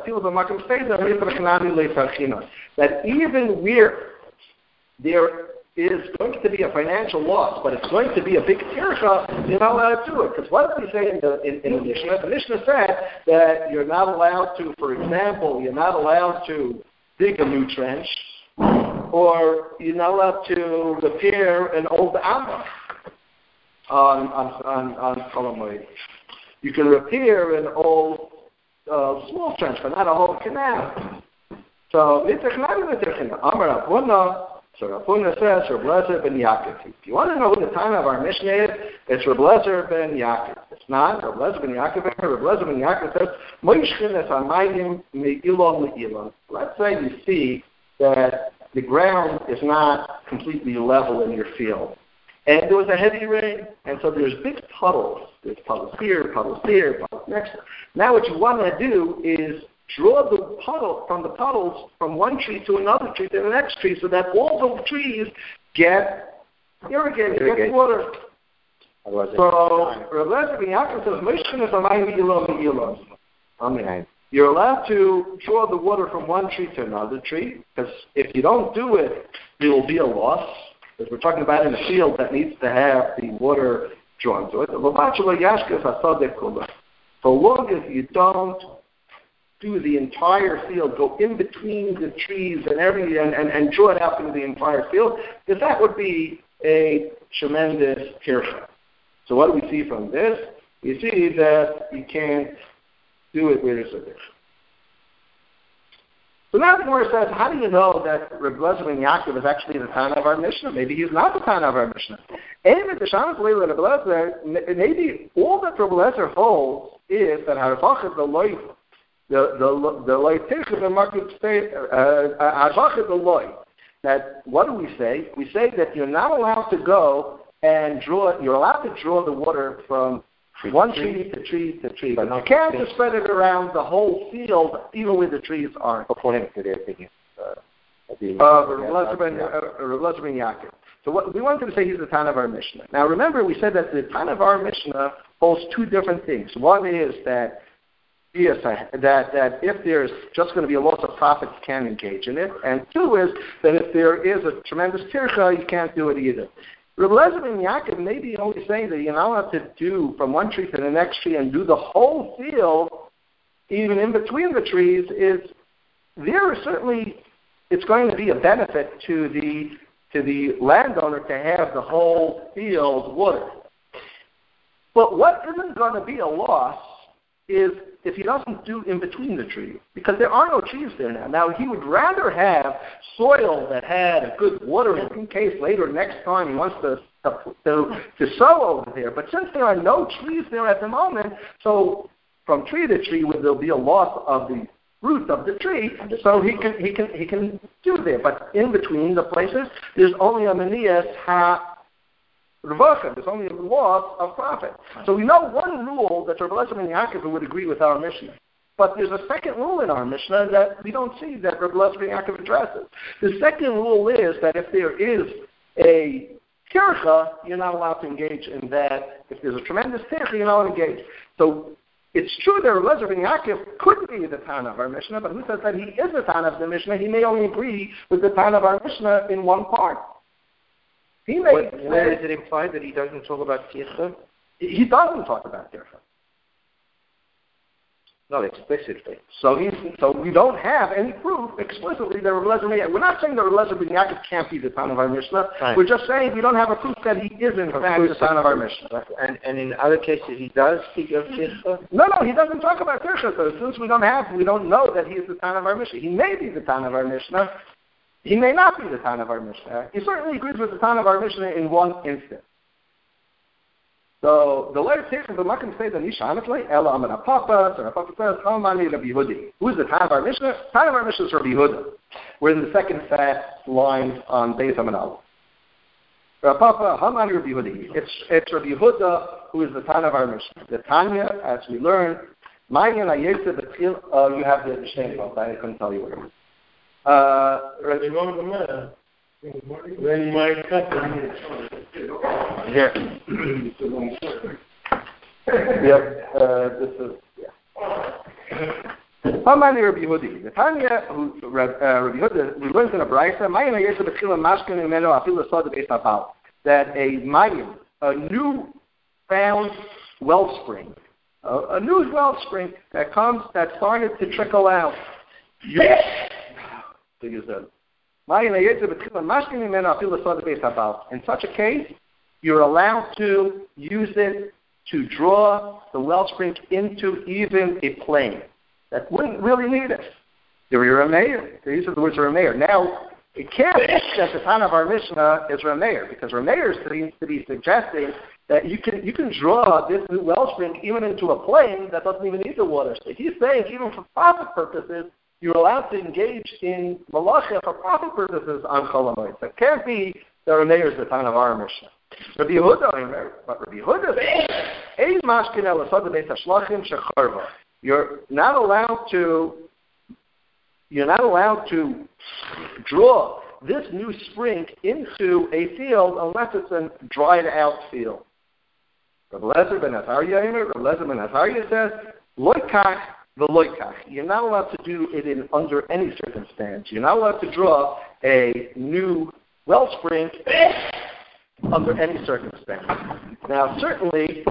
that even where there is going to be a financial loss, but it's going to be a big tircha, you're not allowed to do it. Because what did we say in the, in, in the Mishnah? The Mishnah said that you're not allowed to, for example, you're not allowed to dig a new trench, or you're not allowed to repair an old amma on on on, on Cholamoid. You can repair an old uh, small trench, but not a whole canal. So it's a canal with a Amar Abuna. So Rapuna says, Reb Lezer ben Yaakov. If you want to know who the time of our Mishnah is, it's Reb Lezer ben Yaakov. It's not Reb Lezer ben Yaakov. Reb Lezer ben Yaakov says, Moishkin es amayim me'ilon le'ilon. Let's say you see that the ground is not completely level in your field. And there was a heavy rain, and so there's big puddles. There's puddles here, puddles here, puddles next. Now what you want to do is draw the puddle from the puddles from one tree to another tree to the next tree, so that all the trees get irrigated, get water. So Reb Lezer ben Yaakov says, "Mishkan is amayim me'ilon me'ilon." Amen. You're allowed to draw the water from one tree to another tree, because if you don't do it, there will be a loss. Because we're talking about in a field that needs to have the water drawn to it. So long as you don't do the entire field, go in between the trees and every and, and, and draw it out through the entire field, because that would be a tremendous tircha. So what do we see from this? We see that you can't do it where there's a tircha. So now the Gemara says, how do you know that Reb Eliezer ben Yaakov is actually the Tana of our Mishnah? Maybe he's not the Tana of our Mishnah. And the Shamas Leila Reb Eliezer, maybe all that Reb Eliezer holds is that Harvachah the loy, the the the loy tircha the market say Harvachah the loy. That what do we say? We say that you're not allowed to go and draw. You're allowed to draw the water from one tree to tree to tree, but you can't just spread it around the whole field, even where the trees aren't. According to their opinion. Uh, the, uh, Reb Eliezer ben Yaakov. So what, we wanted to say he's the Tana of our Mishnah. Now remember, we said that the Tana of our Mishnah holds two different things. One is that yes, that that if there's just going to be a loss of profit, you can't engage in it. And two is that if there is a tremendous tircha, you can't do it either. Reb Eliezer ben Yaakov may be only saying that you're not allowed to do from one tree to the next tree and do the whole field, even in between the trees, is there is certainly, it's going to be a benefit to the to the landowner to have the whole field watered. But what isn't going to be a loss is if he doesn't do in between the trees, because there are no trees there now. Now, he would rather have soil that had a good watering in case later, next time he wants to, to, to sow over there. But since there are no trees there at the moment, so from tree to tree, there'll be a loss of the root of the tree, so he can he can he can do there. But in between the places, there's only a manias ha. There's only a loss of profit. So we know one rule that Reb Eliezer ben Yaakov would agree with our Mishnah. But there's a second rule in our Mishnah that we don't see that Reb Eliezer ben Yaakov addresses. The second rule is that if there is a tircha, you're not allowed to engage in that. If there's a tremendous tircha, you're not allowed to engage. So it's true that Reb Eliezer ben Yaakov could be the Tana of our Mishnah, but who says that he is the Tana of the Mishnah? He may only agree with the Tana of our Mishnah in one part. He may what, where is it implied that he doesn't talk about tircha? He doesn't talk about tircha. Not explicitly. So he's, so we don't have any proof explicitly that Reb Eliezer ben Yaakov. We're not saying that Reb Eliezer ben Yaakov can't be the Tana of our Mishnah. Right. We're just saying we don't have a proof that he is in fact the Tana of our Mishnah. And and in other cases he does speak of tircha? No, no, he doesn't talk about tircha. So since we don't have, we don't know that he is the Tana of our Mishnah. He may be the Tana of our Mishnah. He may not be the Tana of our Mishnah. He certainly agrees with the Tana of our Mishnah in one instance. So the letter takes the Makim say the Nishanatli, Ela Amar Papa, so Papa says, Hamani Rabbi Yehudi. Who's the Tana of our Mishnah? Tana of our Mishnah is Rabbi Yehuda. We're in the second fat line on Beis Hamanal. Papa, Hamani Rabbi Yehudi. It's it's Rabbi Yehuda who is the Tana of our Mishnah. The Tanya, as we learned, Mayan Ayesa Betil. Oh, you have the Mishnah. I couldn't tell you what it was. Uh, When my cousin here. Yep, uh, this is, yeah. Hamani Rabbi Yehudi. The Tanya, who, uh, Rabbi Yehuda, we learned in a Brayta, Mayan Ayesa Betchila Mashkin Imeno Afilu Sod Beis Habal, that a Mayan, a new found wellspring, a, a new wellspring that comes, that started to trickle out. Yes. To use that. In such a case, you're allowed to use it to draw the wellspring into even a plane that wouldn't really need it. These are the words of Rameir. Now, it can't be that the Tana of our Mishnah is Rameir, because Rameir seems to be suggesting that you can you can draw this new wellspring even into a plane that doesn't even need the water. So he's saying even for profit purposes, you're allowed to engage in malacha for profit purposes on Chol HaMoed. So it can't be that Rameir is the Tana of our Mishnah. Rabbi Yehuda, but Rabbi Yehuda says, you're not allowed to you're not allowed to draw this new spring into a field unless it's a dried out field. Rabbi Eliezer ben Azariah, Rabbi Eliezer ben Azariah says, loikach v'loikach. You're not allowed to do it in under any circumstance. You're not allowed to draw a new wellspring under any circumstance. Now, certainly,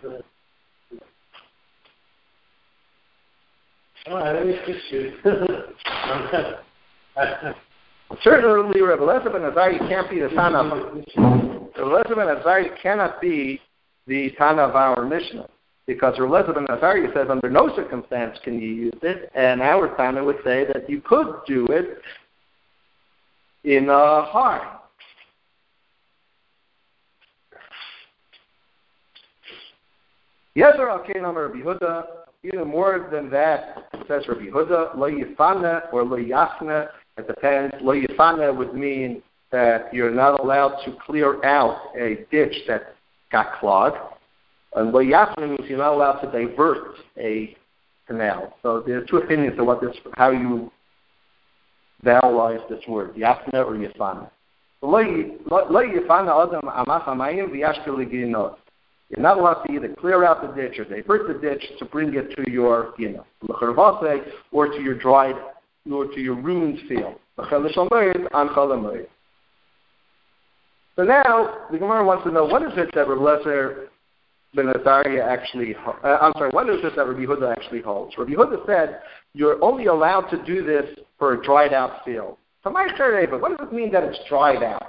certainly, Rabbi Eliezer ben Azariah can't be the Tana of Rabbi Eliezer ben Azariah cannot be the Tana of our Mishnah. because Rebbe ben Azariah says under no circumstance can you use it, and our Tana would say that you could do it in a high. Yezer al Kein Amar Rabbi Yehuda, even more than that, says Rabbi Yehuda, lo yifana or lo yachna, it depends. Lo yifana would mean that you're not allowed to clear out a ditch that got clogged. And lo yachna means you're not allowed to divert a canal. So there are two opinions of what this, how you vowelize this word, yachna or yifana. Lo yifana adam amas hamayim v'yashkel liginot. You're not allowed to either clear out the ditch or divert the ditch to bring it to your, you know, or to your dried, or to your ruined field. So now the Gemara wants to know, what is it that Rabbi Eliezer ben Azariah actually, uh, I'm sorry, what is it that Rabbi Yehuda actually holds? Rabbi Yehuda said you're only allowed to do this for a dried out field. So my Chereva, what does it mean that it's dried out?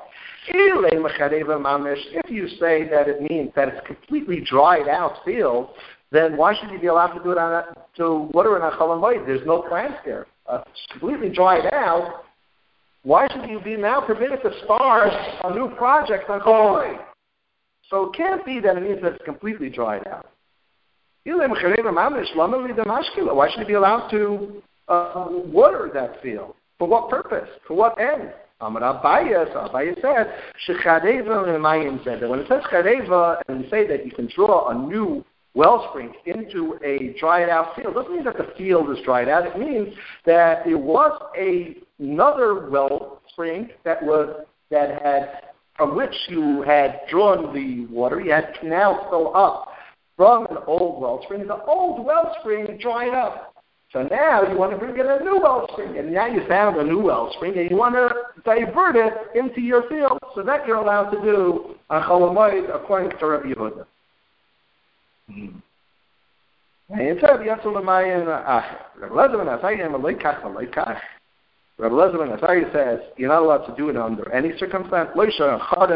If you say that it means that it's completely dried out field, then why should you be allowed to do it on a, to water in a Chol Hamoed? There's no plants there. Uh, it's completely dried out. Why should you be now permitted to start a new project on Chol Hamoed? So it can't be that it means that it's completely dried out. Why should you be allowed to uh, water that field? For what purpose? For what end? Amar Abaye, so Abaye said, Shechadeva Mayim said that when it says Chadeva, and we say that you can draw a new wellspring into a dried out field, doesn't mean that the field is dried out. It means that there was a, another wellspring that was that had from which you had drawn the water. You had canals fill up from an old wellspring. The old wellspring dried up. So now you want to bring in a new wellspring, and now you found a new wellspring, and you want to divert it into your field, so that you're allowed to do on Chol Hamoed according to Rabbi Yehuda. Rabbi Eliezer ben Azariah says you're not allowed to do it under any circumstance. Whether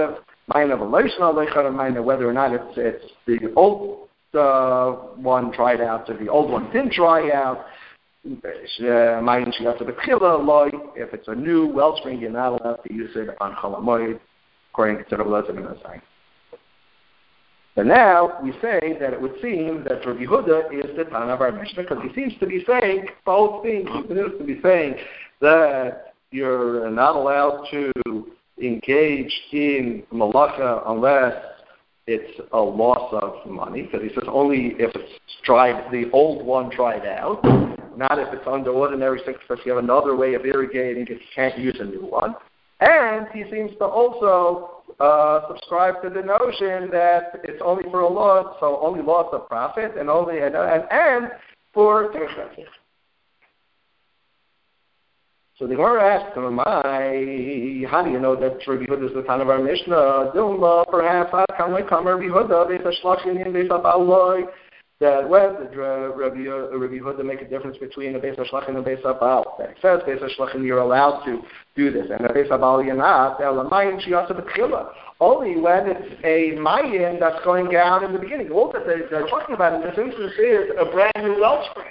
or not it's, it's the old uh, one dried out or the old one didn't dry out. If it's a new wellspring, you're not allowed to use it on Chol Hamoed, according to Rabbi Eliezer ben Azariah. But now we say that it would seem that Rabbi Yehuda is the Tana of our Mishnah, because he seems to be saying both things. He seems to be saying that you're not allowed to engage in malacha unless it's a loss of money, because he says only if it's dried, the old one dried out, not if it's under ordinary circumstances. You have another way of irrigating it, you can't use a new one. And he seems to also uh, subscribe to the notion that it's only for a loss, so only loss of profit, and only and and, and for tirsa. So the Gemara asks him, "My, how do you know that Rabbi Yehuda is the kind of our Mishnah? Dilma, perhaps I can like come Rabbi Yehuda, Beis Hashlachin and Beis Habaloi. That when the Rabbi Rabbi Yehuda make a difference between a Beis Hashlachin and a Beis Habal. That it says Beis Hashlachin you're allowed to do this, and a Beis Habal you're not. Elamayim sheyasa b'tchila. Only when it's a mayim that's going down in the beginning. All that they're talking about in this instance is a brand new wellspring.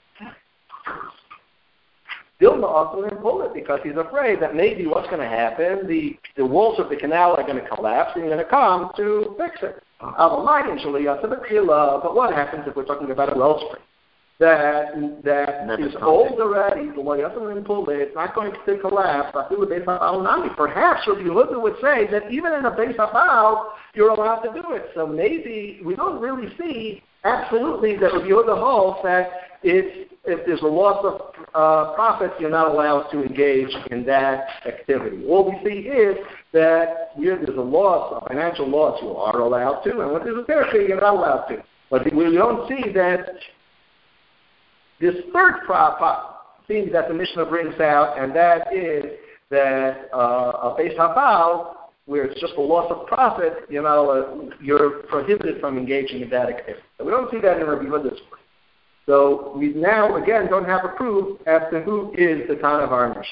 Dilma also didn't pull it because he's afraid that maybe what's going to happen, the, the walls of the canal are going to collapse and you're going to come to fix it. But what happens if we're talking about a wellspring that that is old already? The Loyasim didn't pull it. It's not going to collapse. Perhaps Rabbi Yehuda would say that even in a Beis Habal, you're allowed to do it. So maybe we don't really see absolutely that Rabbi Yehuda holds that it's if there's a loss of uh, profits, you're not allowed to engage in that activity. All we see is that where there's a loss, a financial loss, you are allowed to, and when there's a territory, you're not allowed to. But we don't see that this third profit thing that the Mishnah brings out, and that is that uh, a Beis Habal, where it's just a loss of profit, you're not allowed, you're prohibited from engaging in that activity. So we don't see that in Rabbi Yehuda's work. So we now, again, don't have a proof as to who is the Tana of our Mishnah.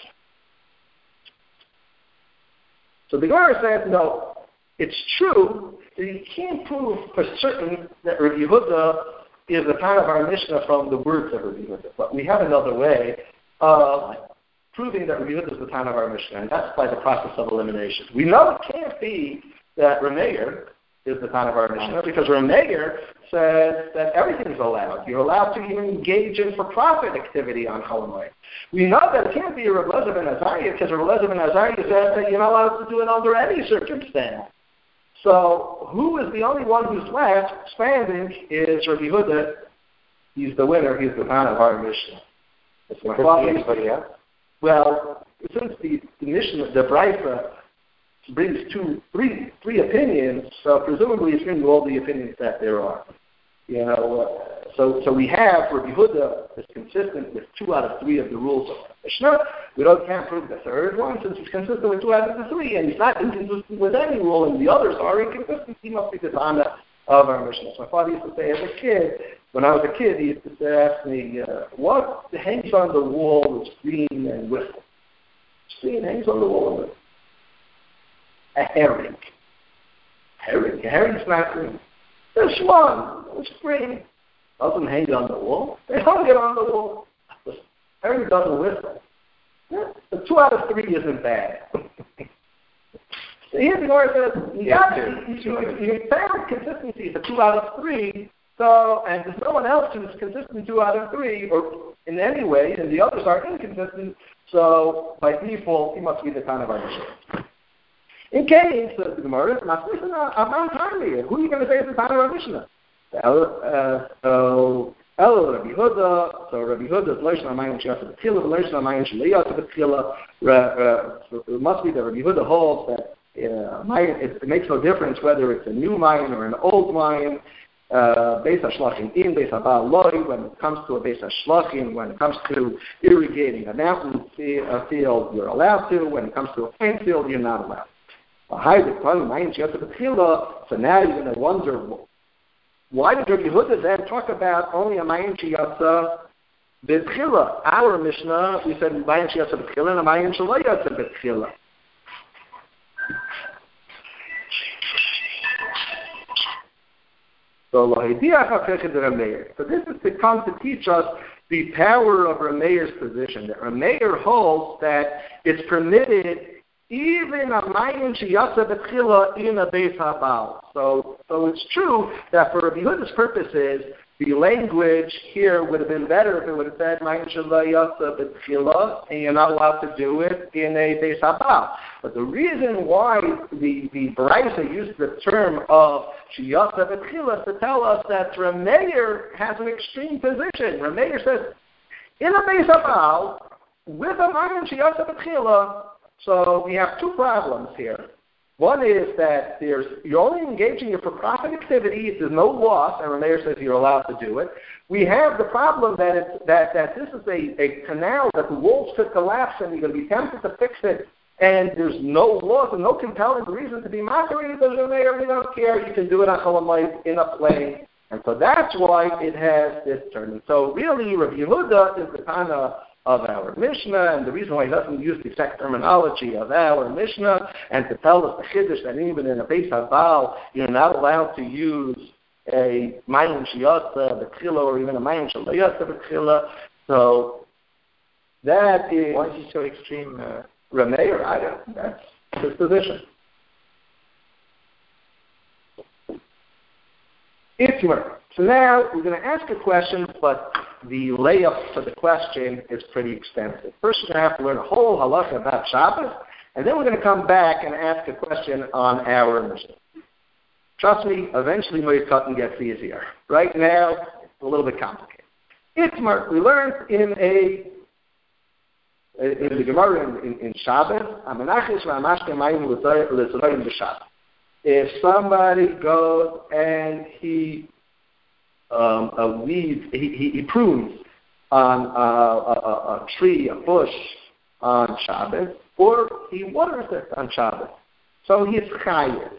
So the Gemara says, no, it's true that you can't prove for certain that Rabbi Yehuda is the kind of our Mishnah from the words of Rabbi Yehuda. But we have another way of proving that Rabbi Yehuda is the time of our Mishnah, and that's by the process of elimination. We know it can't be that Rameir is the time of our Mishnah, because Rameir says that everything's allowed. You're allowed to even engage in for-profit activity on Chol Hamoed. We know that it can't be Rabbi Elazar ben Azariah, because Rabbi Elazar ben Azariah says that you're not allowed to do it under any circumstance. So who is the only one who's left standing is Rabbi Yehuda. He's the winner. He's the time of our Mishnah. It's my anybody else? Well, since the, the Mishnah, the Brisa, brings two, three, three opinions, so presumably it's bringing all the opinions that there are. You know, uh, so so we have Rabbi Yehuda is consistent with two out of three of the rules of Mishnah. We don't can't prove the third one since he's consistent with two out of the three, and he's not inconsistent with any rule, and the others are inconsistent. He must be the Tana of our Mishnah. So my father used to say as a kid, when I was a kid, he used to ask me, uh, what hangs on the wall is green and whistle? Green hangs on the wall and a herring. Herring. A herring's not green. There's one. It's green. Doesn't hang on the wall. They hung it on the wall. The herring doesn't whistle. Yeah. The two out of three isn't bad. So here's the word says, you got it. You, you, you found consistency for two out of three. So, and there's no one else who's consistent two out of three, or in any way, and the others are inconsistent. So by default, he must be the kind of our Mishnah. In case, says the Gemara, who are you going to say is the time of our Mishnah? So, Rabbi Yehuda, so Rabbi Yehuda is Loishna Amayim Shiyasa B'Tchila, Loishna Amayim Shiyasa B'Tchila. It must be that Rabbi Yehuda holds that uh, it, it makes no difference whether it's a new Mayim or an old Mayim. Uh, Beis HaShlachim in, Beis HaBaal Loi, when it comes to a Beis HaShlachim, when it comes to irrigating a mountain field, you're allowed to. When it comes to a plain field, you're not allowed. So now you're going to wonder, why did Rabbi Yehuda then talk about only a Mayin Shiyasa B'Tchila? Our Mishnah, we said Mayin Shiyasa B'Tchila and a Mayin Shelo Yasa B'Tchila. So so this is to come to teach us the power of Rameir's position. That Rameir holds that it's permitted even a Mayin Shiyasa B'Tchila in a Beis HaBaal. So, so it's true that for Rabbi Yehuda's purposes, the language here would have been better if it would have said Mayin Shiyasa B'Tchila, and you're not allowed to do it in a Beis HaBaal. But the reason why the the Brisa used the term of Shiyasa B'Tchila is to tell us that Rameir has an extreme position. Rameir says, in a Beis HaBaal, with a Mayin Shiyasa B'Tchila, so we have two problems here. One is that there's you're only engaging in for-profit activity. There's no loss, and Rameir says you're allowed to do it. We have the problem that it's, that that this is a, a canal that the walls could collapse, and you're going to be tempted to fix it, and there's no loss and no compelling reason to be mockery. There's Rameir, you don't care. You can do it on Chol Hamoed in a plane, and so that's why it has this turn. And so really, Rabbi Yehuda is the kind of of our Mishnah, and the reason why he doesn't use the exact terminology of our Mishnah, and to tell us the Chiddush that even in a Beis HaBaal, you're not allowed to use a Mayin Shiyasa B'Tchila or even a Mayin Shelo Yasa B'Tchila. So that is... Why is he so extreme? Uh, Rameir, I don't That's his position. Itmer. So now we're going to ask a question, but the layup for the question is pretty extensive. First, we're going to have to learn a whole halacha about Shabbos, and then we're going to come back and ask a question on our Mishnah. Trust me, eventually Moed Katan gets easier. Right now, it's a little bit complicated. Itmer, we learned in a in the Gemara in, in, in Shabbos, Amenachis v'amashke mayim l'zorim b'Shabbos. If somebody goes and he Um, a weed, he, he, he prunes on uh, a, a, a tree, a bush on Shabbos, or he waters it on Shabbos. So he's chayiv.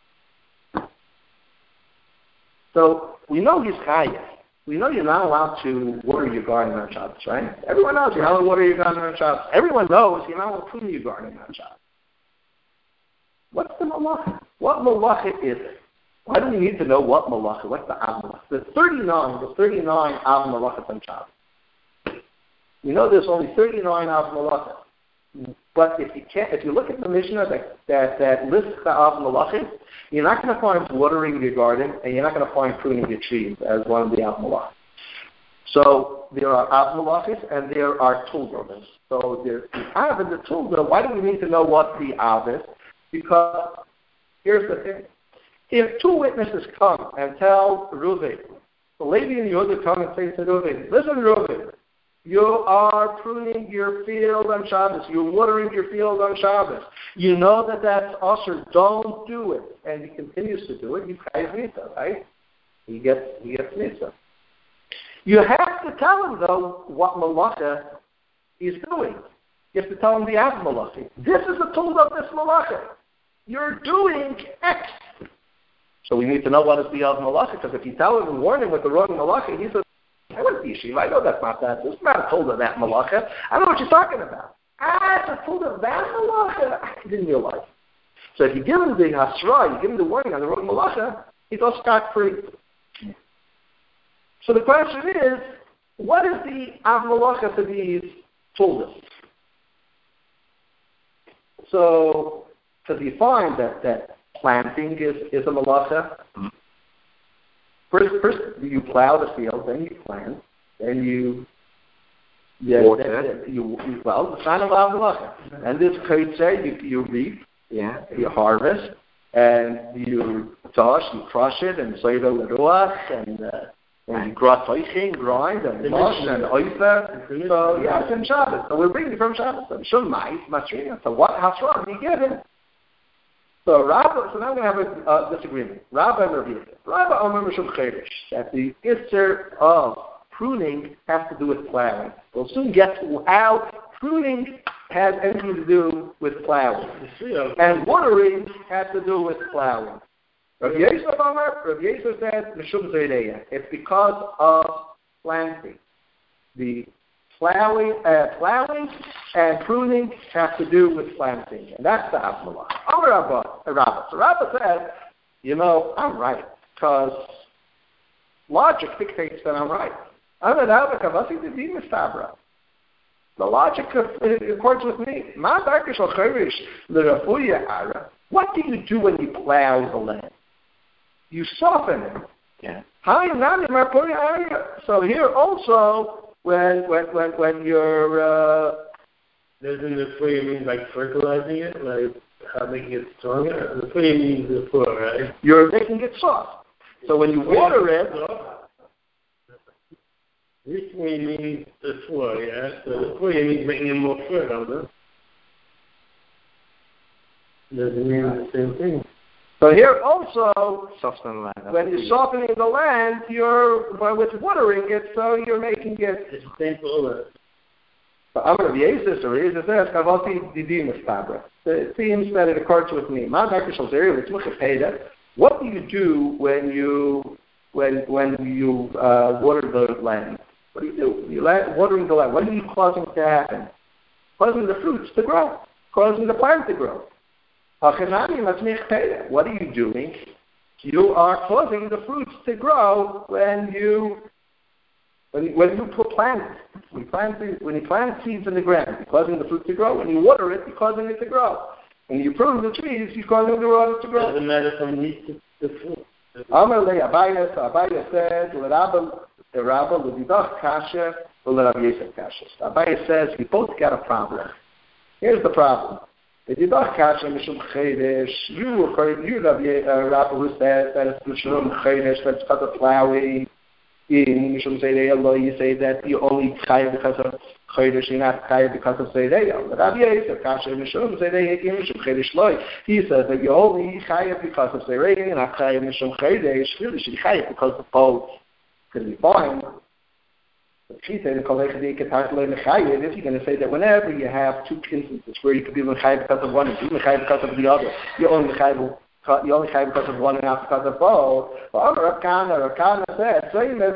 So we know he's chayiv. We know you're not allowed to water your garden on Shabbos, right? Everyone knows you're not allowed to water your garden on Shabbos. Everyone knows you're not allowed to prune your garden on Shabbos. What's the malacha? What malacha is it? Why do we need to know what malacha? What's the av malacha? There's thirty-nine. There's thirty-nine av malachas on Shabbos. We know there's only thirty-nine av malachas. But if you can't, if you look at the Mishnah that that, that lists the av malachas, you're not going to find watering your garden, and you're not going to find pruning your trees as one of the av malachas. So there are av malachas and there are tuldas. So there's the av and the tulda. Why do we need to know what the av is? Because here's the thing. If two witnesses come and tell Reuven, the Levi and Yehuda come and say to Reuven, listen, Reuven, you are pruning your field on Shabbos. You're watering your field on Shabbos. You know that that's usher. Don't do it. And he continues to do it. You guys mitzvah, right? He gets, he gets mitzvah. You have to tell him, though, what malacha he's doing. You have to tell him the av malacha. This is the tool of this malacha. You're doing X. So we need to know what is the av malacha, because if you tell him and warn him with the wrong malacha, he says, I went to yeshiva. I know that's not that. It's not a told of that malacha. I don't know what you're talking about. Ah, it's a told of that malacha. I didn't realize. So if you give him the hasra, you give him the warning on the wrong malacha, he goes scot-free. So the question is, what is the av malacha to these tuldas? So, because you find that, that planting is, is a malacha. First, first you plow the field, then you plant, then you, yeah, then, then you, you, well, the sign of av malacha. And this kaitzeh, you, you reap, yeah, you harvest, and you tosh, you crush it, and soiva leruach, and uh, and you grind, grind, and wash, and oifer. So, yeah, it's in Shabbos. So we're bringing it from Shabbos. So, Shumai, Masrina. So what hasra do you give him? So Rabba, so now we're going to have a uh, disagreement. Rabba and Rabbi Yosef. Rabba Omer Mishum Chedesh, that the issur of pruning has to do with plowing. We'll soon get to how pruning has anything to do with plowing. And watering has to do with plowing. Rabbi Yosef Omer, Rabbi Yosef said, Mishum Zeideya. It's because of planting. The plowing, uh, plowing and pruning have to do with planting. And that's the av malacha. Omer Rabba, Rabba. So Rabba said, you know, I'm right. Because logic dictates that I'm right. The logic accords with me. What do you do when you plow the land? You soften it. Yeah. So here also, when when when when you're uh, doesn't the furrier mean like fertilizing it, like how making it stronger? The furrier means the fur, right? You're making it soft. So when you water it, this way means the fur, yeah. So the furrier means making it more fertile, no? Doesn't mean the same thing. So here also, when you're softening the land, you're with watering it, so you're making it. It's the same for all that. So I'm going to be Asis or Asis says, it seems that it accords with me. What do you do when you when when you uh, water the land? What do you do? You watering the land. What are you causing to happen? Causing the fruits to grow. Causing the plant to grow. What are you doing? You are causing the fruits to grow when you when, when you put plant when you plant when you plant seeds in the ground, you're causing the fruit to grow. When you water it, you're causing it to grow. When you prune the trees, you're causing the water to grow. Doesn't matter from meat to the fruit. Amalei Abayas Abayas says L'Rabba the Rabba L'Didach Kasha L'Rabbi Yosef Kasha. Abayas says we both got a problem. Here's the problem. The Didach Kasha Mishum Chedesh. You, you Rabbi, who says that it's Mishum Chedesh, that's because of plowing. In Mishum Zeideya, you say that you only chayav because of Chedesh, you're not chayav because of Zeideya. Rabbi Yosef Kasha Mishum Zeideya, Mishum Chedesh Loi. He says that you only chayav because of Zeideya, you're not chayav Mishum Chedesh. Really, should chayav because of both. Because we find. She said, if you're going to say that whenever you have two instances where you could be mechayiv because of one and be mechayiv because of the other, you only mechayiv you only mechayiv because of one and not because of both. But Rav Kana, Rav Kana said,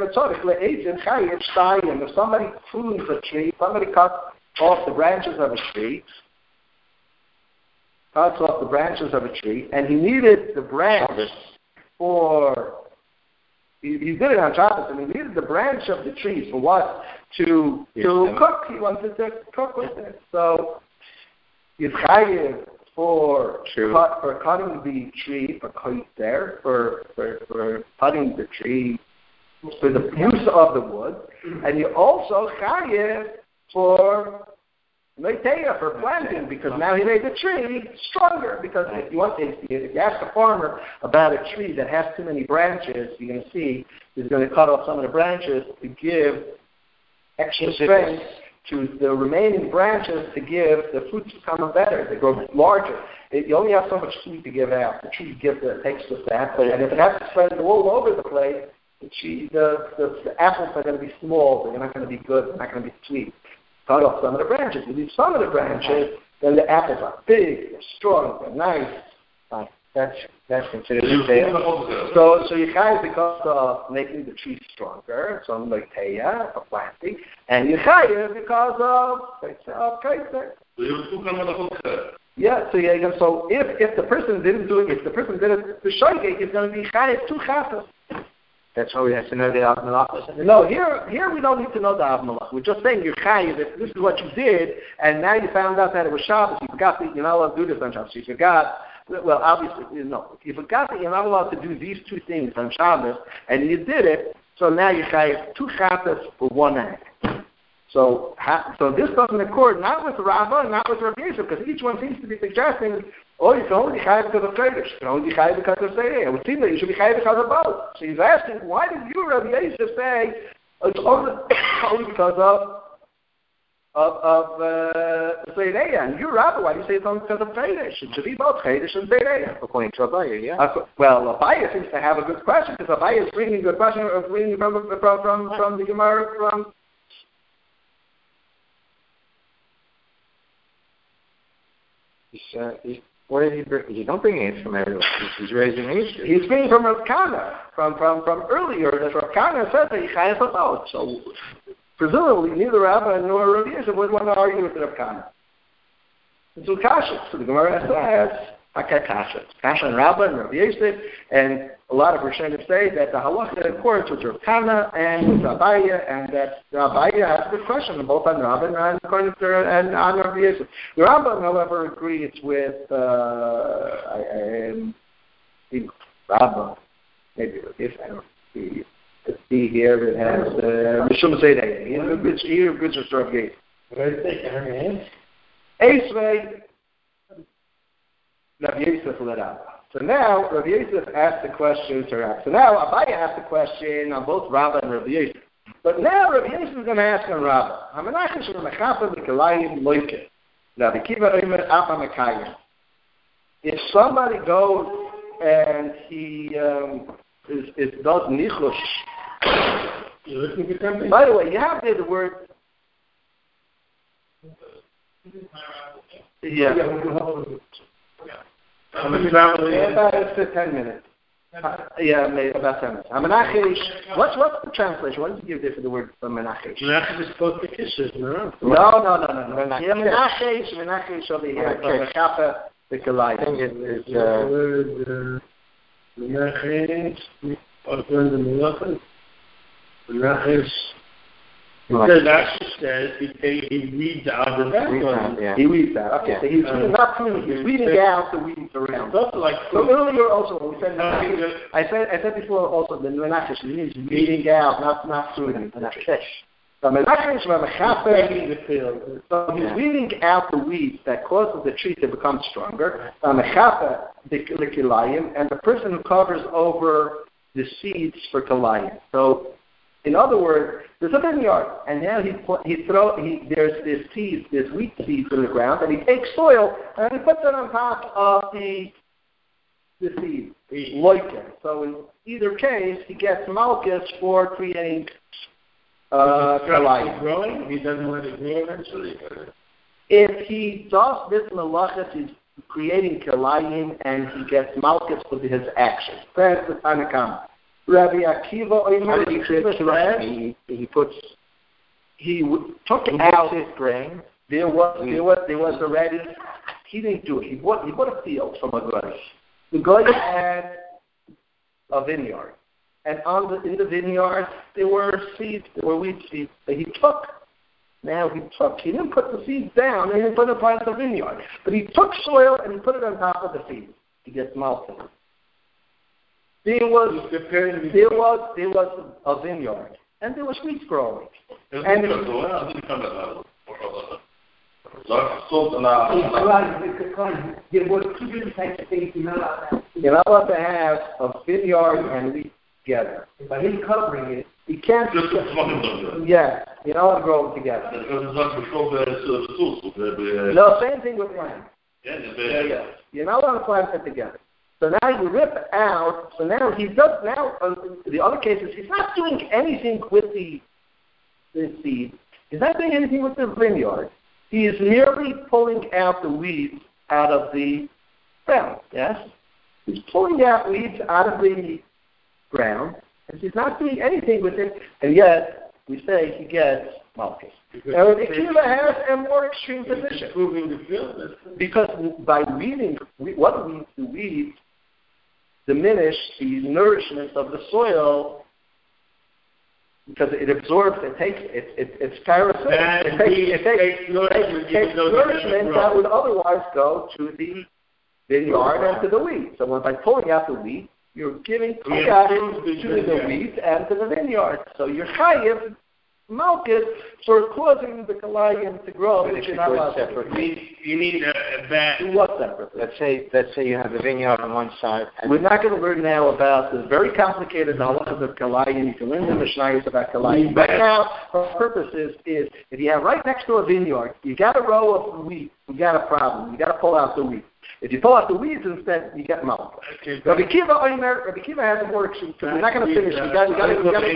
if somebody prunes a tree, somebody cuts off the branches of a tree, cuts off the branches of a tree, and he needed the branch for, he, he did it on Shabbos, and he needed the branch of the tree for what? To Yes, to cook. He wanted to cook with it. So, he's chayiv for cut, for cutting the tree, for cutting there, for, for for cutting the tree, for the use of the wood, and you also chayiv for Meiteya, for planting, because now he made the tree stronger. Because if you want to, if you ask a farmer about a tree that has too many branches, you're going to see he's going to cut off some of the branches to give extra strength to the remaining branches to give the fruits become better. They grow larger. It, you only have so much food to give out. The tree gives the, takes the sap, and if it has to spread all over the place, the, tree, the, the, the apples are going to be small. They're not going to be good. They're not going to be sweet. Cut off some of the branches. You leave some of the branches, then the apples are big, they're strong, they're nice. Uh, that's that's considered fair. So so you chayiv because of making the tree stronger, so like teya, for planting, and you chayiv because of of kaiser. Yeah, so yeah, so if if the person didn't do it, if the person did it, the shoygate is going to be chayiv two chafas. That's how we have to know the Av Malachas. No, here here we don't need to know the Av Malach. We're just saying you're chayiv. If this is what you did, and now you found out that it was Shabbos, you forgot that you're not allowed to do this on Shabbos. You forgot. Well, obviously, you know, you forgot that you're not allowed to do these two things on Shabbos, and you did it. So now you're chayiv two chatas for one act. So, so this doesn't accord not with Rava, not with Rav Yosef, because each one seems to be suggesting, oh, you can only be chayiv because of Kodesh, you can only be chayiv because of Seirei. It would seem that you should be chayiv because of both. So he's asking, why did you, Rav Yosef, say it's only, only because of of of uh, Seirei? And you, Rava, why do you say it's only because of Kodesh? It should be both Kodesh and Seirei. According to Abaye, yeah. Uh, well, Abaye seems to have a good question, because Abaye is bringing a good question, uh, bringing from from from, from the Gemara from. He's, uh, he's, what did he bring? He's not bringing it from everyone. He's, he's raising an issue. He's bringing from Rav Kana, from, from, from earlier, that Rav Kana said that he chayav both. So, presumably, neither Rav nor Rav Yosef would want to argue with Rav Kana. It's Kasha. So the Gemara says, okay, Kasha. Kasha and Rav and Rav Yosef, and a lot of Rishonim say that the halacha accords with Rav Kana and with Abaye, and that Abaye has a good question, both on Rav and according to and on Rav Yosef. The Rambam, however, agrees with uh, I, I think Rav, maybe Rav Yosef, I don't see. Let's see here, it has Mishum Seirei. Here, good to Rav Yosef. What did I say? Can I hand? Esvei, Rav Yosef let out. So now, Rav Yosef asked the question to Rav. So now, Abaye asked the question on both Rav and Rav Yosef. But now, Rav Yosef is going to ask on Rav. Hamanachas v'mechafa v'kalayim loike. Rav Akiva omer apa mekayim. If somebody goes and he um, is, is does nichush. You looking for something? By the way, you have there the word. Yeah. I'm a traveling. About uh, ten minutes. Uh, yeah, maybe about ten minutes. Menachesh. What's what's the translation? What did you give there for the word menachesh? Menachesh is supposed to kisses, no? No, no, no, no, no. Yeah, menachesh, menachesh over here. Menachesh, the Kalai. I think it is. Menachesh. According to Malachas. Menachesh. Because Rashi says he, he reads out the background. Yeah. He reads out. Okay, Yeah. so he's uh, not coming. He's reading out the weeds around. It's also like so earlier also when we said Menachesh, I said I said before also the Menachesh he's reading out, not not through the Menachesh. So Menachesh Menachesh. So he's reading out the weeds that causes the tree to become stronger. Menachesh the kilayim, and the person who covers over the seeds for kilayim. So. In other words, there's a vineyard, and now he he throw he there's this seeds, this wheat seeds in the ground, and he takes soil and he puts it on top of the the seed, the loiken. So in either case, he gets malchus for creating uh, kalayim. Growing, he doesn't let it grow eventually. If he does this malachas, he's creating kalayim, and he gets malchus for his action. That's the Tanakama. Rabbi Akiva, How did he create he, he puts. He w- took He out his grain. There was there was there was already. He didn't do it. He bought he bought a field from a guy. The guy had a vineyard. And on the, in the vineyard, there were seeds, there were wheat seeds that he took. Now he took, he didn't put the seeds down, and he didn't put it on the vineyard. But he took soil and he put it on top of the seeds to get malted. There was, there was, there was a vineyard, and there was wheat growing. And it, you're not allowed to have a vineyard and wheat together. By him covering it, he can't. Yeah, you know how to grow them together. No, same thing with land. Yeah, yeah. You're not allowed to plant it together. So now you rip out. So now he does. Now uh, the other cases, he's not doing anything with the the seed. He's not doing anything with the vineyard. He is merely pulling out the weeds out of the ground. Yes, he's pulling out weeds out of the ground, and he's not doing anything with it. And yet we say he gets malchus. Now, the Akiva has a more extreme position because by weeding, what weeds do weeds diminish the nourishment of the soil because it absorbs, it takes, it, it, it's parasitic. It takes, it takes, it takes, nourishment, it takes nourishment that would otherwise go to the vineyard and to the wheat. So by pulling out the wheat, you're giving to the wheat and to the vineyard. So you're chayiv malchus for causing the kalayim to grow, but which you're not allowed separate. to. You need a, a bat. Do what separate? Let's say, let's say you have the vineyard on one side. And we're not going to learn now about the very complicated knowledge of the kalayim. You can learn the Mishnayos about kalayim. But now, our purpose is, is if you have right next to a vineyard, you got a row of wheat, you got a problem. You got to pull out the wheat. If you pull out the weeds instead, you get malchus. Okay, Rabbi Kiva, Rabbi Kiva has a more extreme. We're not going to finish. We got, we got, we got,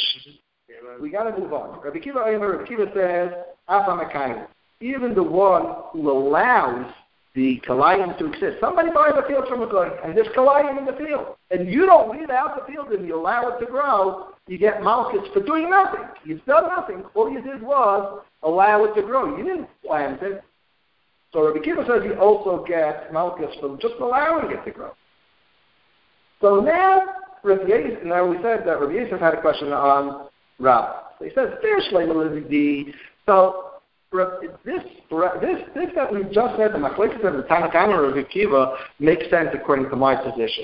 we got to move on. Rabbi Kiva, Rabbi Kiva says, even the one who allows the kalayim to exist. Somebody buys a field from a guy, and there's kalayim in the field, and you don't weed out the field and you allow it to grow, you get malchus for doing nothing. You've done nothing. All you did was allow it to grow. You didn't plant it. So Rabbi Kiva says you also get malchus for just allowing it to grow. So now, Rabbi Yosef, now we said that Rabbi Yosef had a question on Rav. So he says, there's the so this this this that we just said, the machlekes of the Tanna Kamma of Rabbi Kiva makes sense according to my position.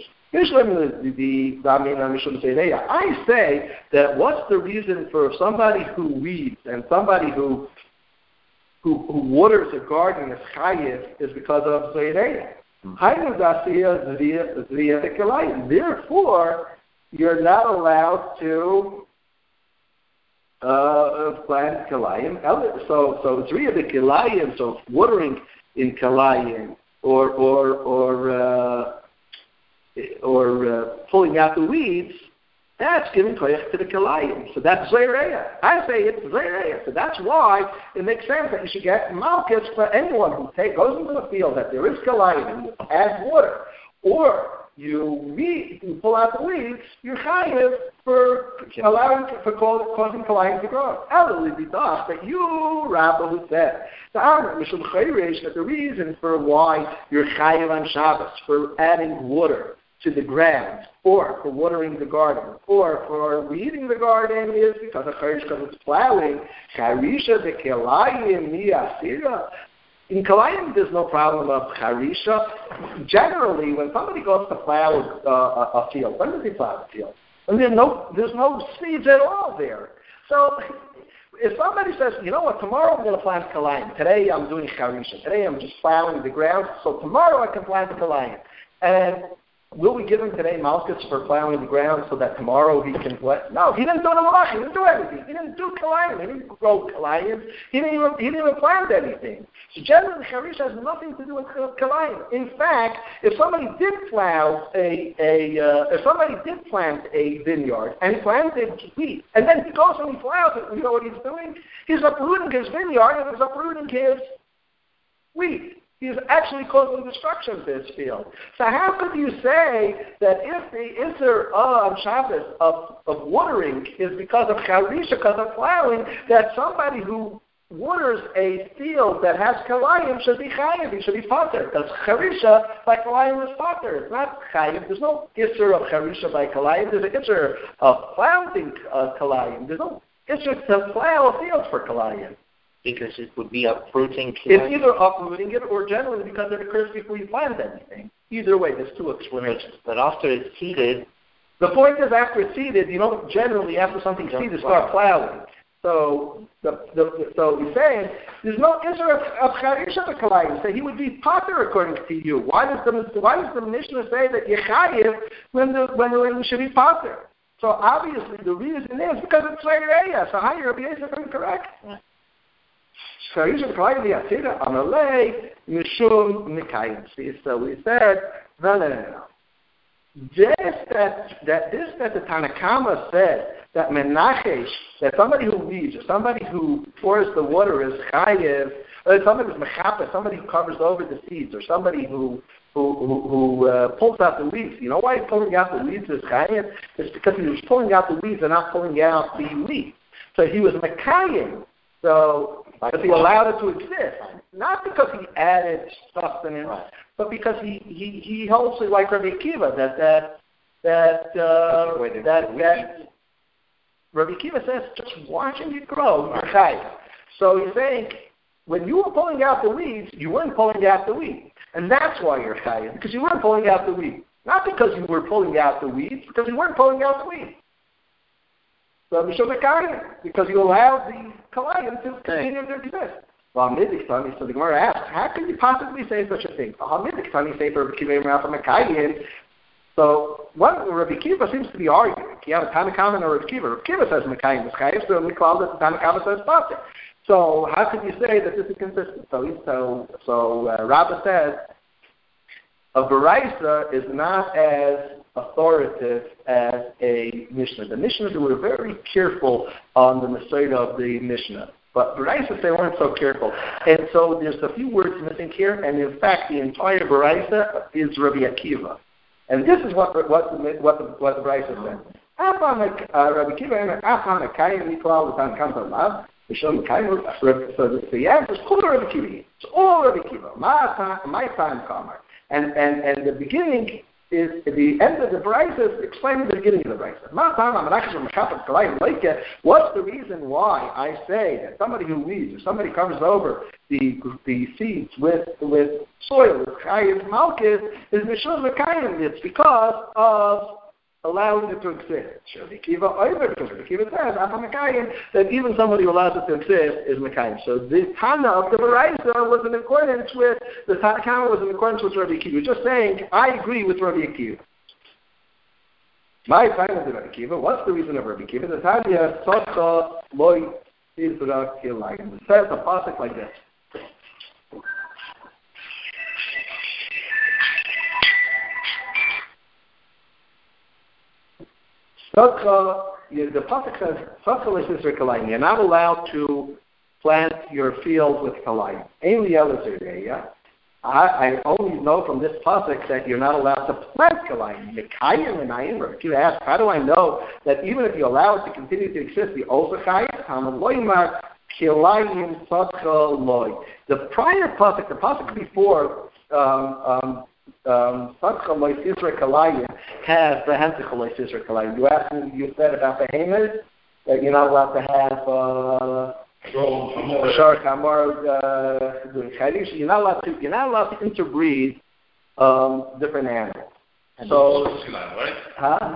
I say that what's the reason for somebody who weeds and somebody who Who, who waters a garden as chayiv is because of Zayreya. Therefore, you're not allowed to uh, plant kalayim. So, so Zriya the kalayim, so watering in kalayim, or or or uh, or uh, pulling out the weeds. That's giving koyach to the kalayim. So that's Zayreya. I say it's Zayreya. So that's why it makes sense that you should get malchus for anyone who take, goes into the field that there is kalayim, adds water, or you weed, you pull out the weeds, you're chayiv for allowing, for causing kalayim to grow. Elderly be thought that you, Rabbi, who said that the reason for why you're chayiv on Shabbos, for adding water to the ground, or for watering the garden, or for weeding the garden is because of chayrish, because it's plowing. Charisha the kalayim miyasira. In kalayim, there's no problem of charisha. Generally, when somebody goes to plow uh, a, a field, when does he plow the field? When there's no, there's no seeds at all there. So, if somebody says, you know what, tomorrow I'm going to plant kalayim. Today I'm doing charisha. Today I'm just plowing the ground. So tomorrow I can plant the kalayim. And will we give him today malchus for plowing the ground so that tomorrow he can plant? No, he didn't do the malach. He didn't do anything. He didn't do kalayim. He didn't grow kalayim. He didn't even, he didn't even plant anything. So generally, charish has nothing to do with kalayim. In fact, if somebody did plow a, a uh, if somebody did plant a vineyard and planted wheat, and then he goes and he plows it, you know what he's doing? He's uprooting his vineyard and he's uprooting his wheat. He's actually causing destruction to his field. So how could you say that if the Isser on Shabbos of, of watering is because of charisha, because of plowing, that somebody who waters a field that has kalayim should be chayiv, he should be pater. Because charisha by kalayim is pater. It's not chayiv. There's no issur of charisha by kalayim. There's an issur of planting uh, kalayim. There's no issur to plow a field for kalayim. Because it would be uprooting. It's either uprooting it or generally because it occurs before you plant anything. Either way, there's two explanations. But after it's seeded, the point is, after it's seeded, you don't generally, after something's seeded, start plowing. So, the, the, so he's saying there's no issue of charisha of kalayim. So he would be pater according to you. Why does the why does the Mishnah say that yechayiv when the when the should be pater? So obviously the reason is because it's Reireya. So how you're being correct? So he said, so we said, no, no, no, no. This that, that this that the Tanakama said, that Menachesh, that somebody who weeds, or somebody who pours the water is chayiv, or somebody who's mechapah, somebody who covers over the seeds, or somebody who who who, who uh, pulls out the weeds. You know why he's pulling out the weeds is chayiv? It's because he was pulling out the weeds and not pulling out the wheat. So he was mekayim. So because he allowed it to exist, not because he added sustenance, right. but because he, he, he holds it like Rabbi Akiva that that that uh, that, that Rabbi Akiva says just watching it grow, you're chayiv. So he's saying when you were pulling out the weeds, you weren't pulling out the wheat, and that's why you're chayiv, because you weren't pulling out the wheat, not because you were pulling out the weeds, because you weren't pulling out the wheat. So because you allowed the kalayim to continue to exist. Well, Midiktani, so the Gemara asks, how can you possibly say such a thing? Midiktani say for Rabbi Kiva from Mekayim. So what Rabbi Kiva seems to be arguing. You have a Tanakama and a Rabbi Kiva. Rabbi Kiva says Mekayim is Kayim, so we call it the Tanakama says Pater. So how can you say that this is consistent? So so so uh, Rabbah says a Baraisa is not as authoritative as a Mishnah. The Mishnah were very careful on the Masorah of the Mishnah, but Baraisa they weren't so careful. And so there's a few words missing here, and in fact the entire Baraisa is Rabbi Akiva. And this is what what the what the, what the Baraisa says. Rabbi Akiva, Afan Akayim Niklal Tan Kantalav. So the answer is all Rabbi Akiva. It's all Rabbi Akiva. My time, Kamar. And and and the beginning is the end of the Baraisa is explaining the beginning of the Baraisa. What's the reason why I say that somebody who weeds or somebody covers over the the seeds with with soil, with chayiv malchus, is mishum mekayim? It's because of allowing it to exist. Rabbi Akiva over because Rabbi Akiva says that even somebody who allows it to exist is mekayim. So the Tana of the Baraisa was in accordance with the Tanakama was in accordance with Rabbi Akiva. Just saying, I agree with Rabbi Akiva. My Tana of Rabbi Akiva. What's the reason of Rabbi Akiva? The Tanya Tzotcha Loi Izra Kilayim. It says a pasuk like this. The pasuk says, "You're not allowed to plant your field with kalayim." I, I only know from this pasuk that you're not allowed to plant kalayim. If you ask, how do I know that even if you allow it to continue to exist, the also chayim? The prior pasuk, the pasuk before. Um, um, Um, has the Hentichal Isra Kalayim. You asked me, you said about the Hamas that you're not allowed to have Shark Amar Chayrish. You're not allowed to. You're not allowed to interbreed um, different animals. And so, right? Huh?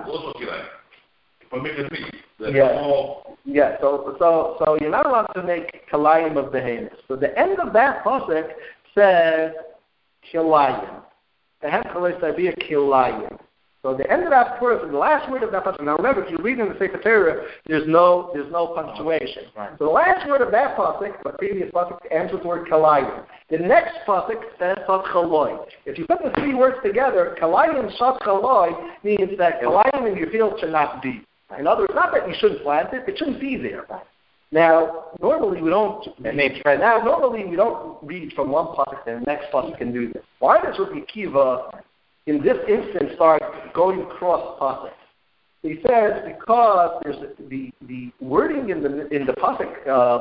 Yeah. Yeah. So, so, so you're not allowed to make Kalayim of the Hamas. So the end of that pasuk says Kilayim. The Hentichal be a Kilayim. So the end of that verse, the last word of that pasuk. Now remember, if you read in the Sefer Torah, there's no there's no punctuation. Right. So the last word of that pasuk, the previous pasuk, ends with the word Kalayim. The next pasuk says Satchaloi. If you put the three words together, Kalayim Satchaloi means that Kalayim in your field should not be. In other words, not that you shouldn't plant it; it shouldn't be there. Now, normally we don't. Now, normally we don't read from one pasuk to the next pasuk and do this. Why does Rabbi Akiva, in this instance, start going across pasuk? he says because there's the the wording in the in the pasuk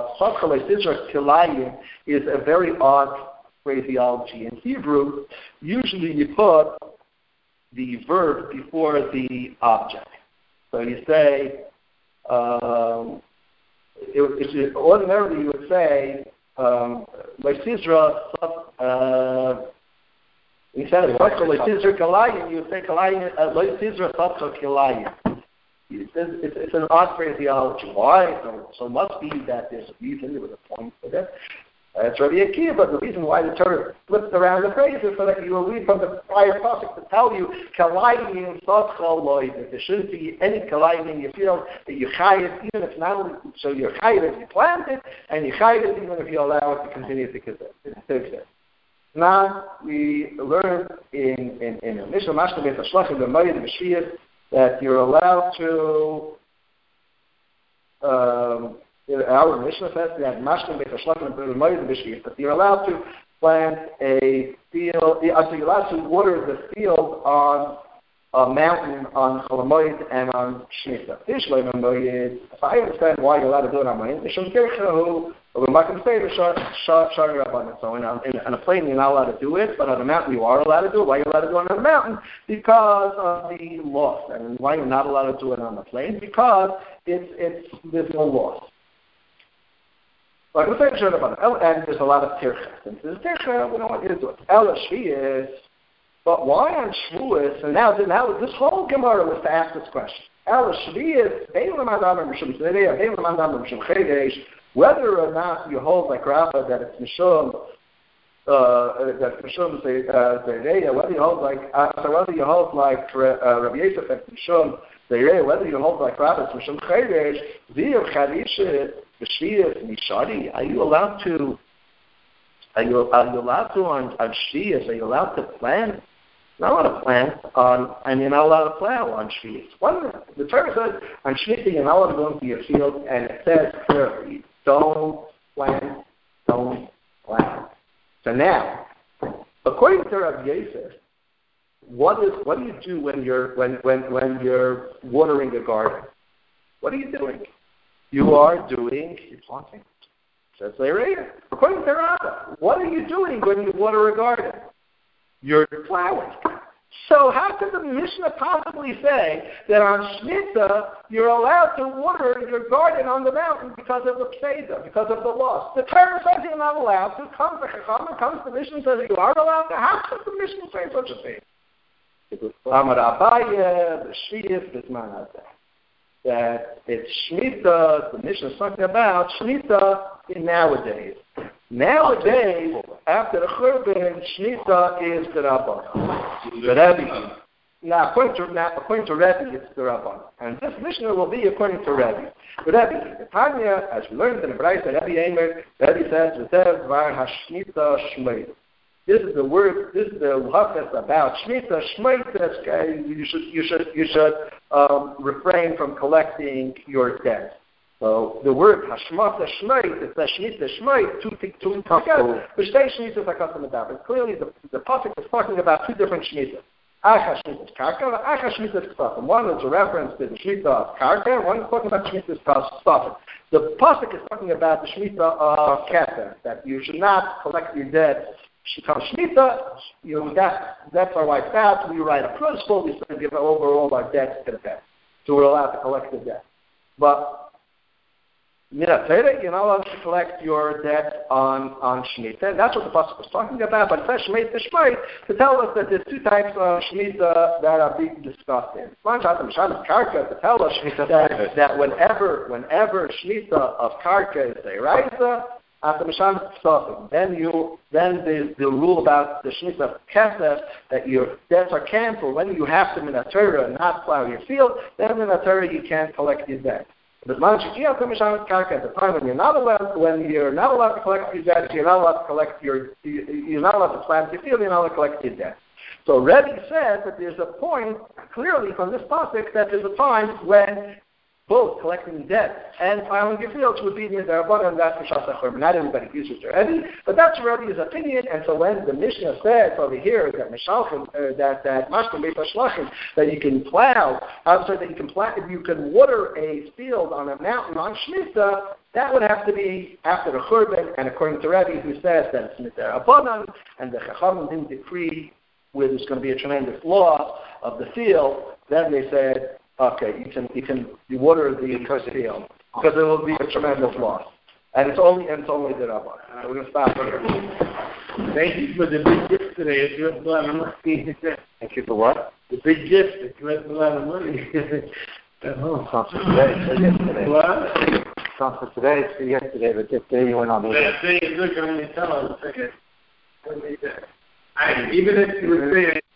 uh, is a very odd phraseology. In Hebrew, usually you put the verb before the object. So you say, um, it, it, ordinarily you would say, um, Leisizra, uh, instead of Leisizra Kalayim, you would say Leisizra Sapcha Kalayim. It's, it's an odd phraseology. Why? So, so it must be that there's a reason, there was a point for that. That's Rabbi Akiva, but the reason why the Torah flips around the phrase is so that you will read from the prior pasuk to tell you kalayim sotzchol loy, that there shouldn't be any kalayim in your field, that you chayiv, even if not only, so you're chayiv if you plant it, and you chayiv even if you allow it to continue to exist. Now, we learn in in in Mishnah Mashna Beit HaShlachim B'Moed B'Shviyas that you're allowed to um, our Mishnah says that Mashkin Beit HaShlachim B'Moed B'Shviyas, that you're allowed to plant a field, you're allowed to water the field on a mountain on Chol Hamoed and on Shemitah. If I understand why you're allowed to do it on Moed, so in a, in, on a plain you're not allowed to do it, but on a mountain you are allowed to do it. Why are you allowed to do it on a mountain? Because of the loss. And why you're not allowed to do it on the plain? Because it's it's there's no loss. And there's a lot of tirchas. And there's tircha, we don't want you to do it. El Shviyas, but why on Shavuos? And now, now this whole Gemara was to ask this question. El Shviyas, whether or not you hold like Rafa that it's Mishum, uh, that Mishum Zayreya, whether you hold like, uh, so whether you hold like uh, Rabbi Yosef and Mishum Zayreya, whether you hold like Rafa, it's Mishum Cheresh, Ziyav Chadisha, are you allowed to? Are you are you allowed to on on Shviyas? Are you allowed to plant? Not allowed to plant on, and you're not allowed to plow on Shviyas. One, the Torah says on Shviyas you're not allowed to go into your field, and it says clearly, don't plant, don't plow. So now, according to Rabbi Yosef, what is what do you do when you're when when when you're watering a garden? What are you doing? You are doing, you're planting. Says Leirah. According to Rabbah, what are you doing when you water a garden? You're plowing. So how could the Mishnah possibly say that on Shemitah you're allowed to water your garden on the mountain because of the Pesach, because of the loss? The Torah says you're not allowed to. Comes the Chacham, comes the Mishnah says you are allowed to. How could the Mishnah say such a thing? Amar Abaye, the Shviyas, the Zman Hazeh. That it's Shemitah, the Mishnah is talking about Shemitah in nowadays. Nowadays, after the Churban, Shemitah is the Rabban. The Rebbe. Now, according to, now, according to Rebbe, it's the Rabban. And this Mishnah will be according to Rebbe. The Rebbe, the Tanya, as we learned in the Brayta, Rebbe Eimer, Rebbe says, V'tev var hashmita shmeita. This is the word. This is the halachas about shmita. Shmeita. You should, you should, you should um, refrain from collecting your debt. So the word hashmata shmeit, it says shmita shmeit, two two together. Which say shmita is a custom about. But clearly, the the pasuk is talking about two different shmitas. Acha shmita karka, acha shmita ksafim. One is a reference to the shmita of karka, and one is talking about shmita ksafim. The pasuk is talking about the shmita of keter, that you should not collect your debt. Shikam Shemitah, you know, that, that's our wife's out. We write a principle, we say give over all our debts to the debt. So we're allowed to collect the debt. But, you're not allowed to collect your debt on, on Shemitah. That's what the Pasuk was talking about. But it says Shemitah Shmeit to tell us that there's two types of Shemitah that are being discussed here. One shot of Karka to tell us that, that whenever, whenever Shemitah of Karka is a Raisa, after Mishan Ksafim, then you then the, the rule about the Shemitah of Kesef that your debts are canceled when you have them in a Torah and not plow your field. Then in a Torah you can't collect your debt. But after Mishan Karka, at the time when you're not allowed when you're not allowed to collect your debt, you're not allowed to collect your you're not allowed to plant your field. You're not allowed to collect your debt. So Rebbe said that there's a point clearly from this topic that there's a time when both collecting debt and plowing your fields would be Midarabanan, and that's Mishas HaChurban. Not everybody agrees with Rebbe, but that's Rebbe's opinion. And so when the Mishnah says over here that Mishalchim, uh, that that Mashkim Beit HaShlachim, that you can plow, I'm sorry, that you can plow, you can water a field on a mountain on Shemitah, that would have to be after the Churban, and according to Rebbe, who says that it's Midarabanan, and the Chachamim didn't decree where there's going to be a tremendous loss of the field, then they said, okay, you can you can water the field because it will be a tremendous loss, and it's only and it's only the Rabban. Right, we're going to stop here. Thank you for the big gift today. It's worth a lot of money. Thank you for what? The big gift. It's worth a lot of money. Oh, it's not for today. It's for yesterday. What? It's not for today. It's for yesterday. But yesterday you went on the way. Look, I'm going to tell us. I, even if you would say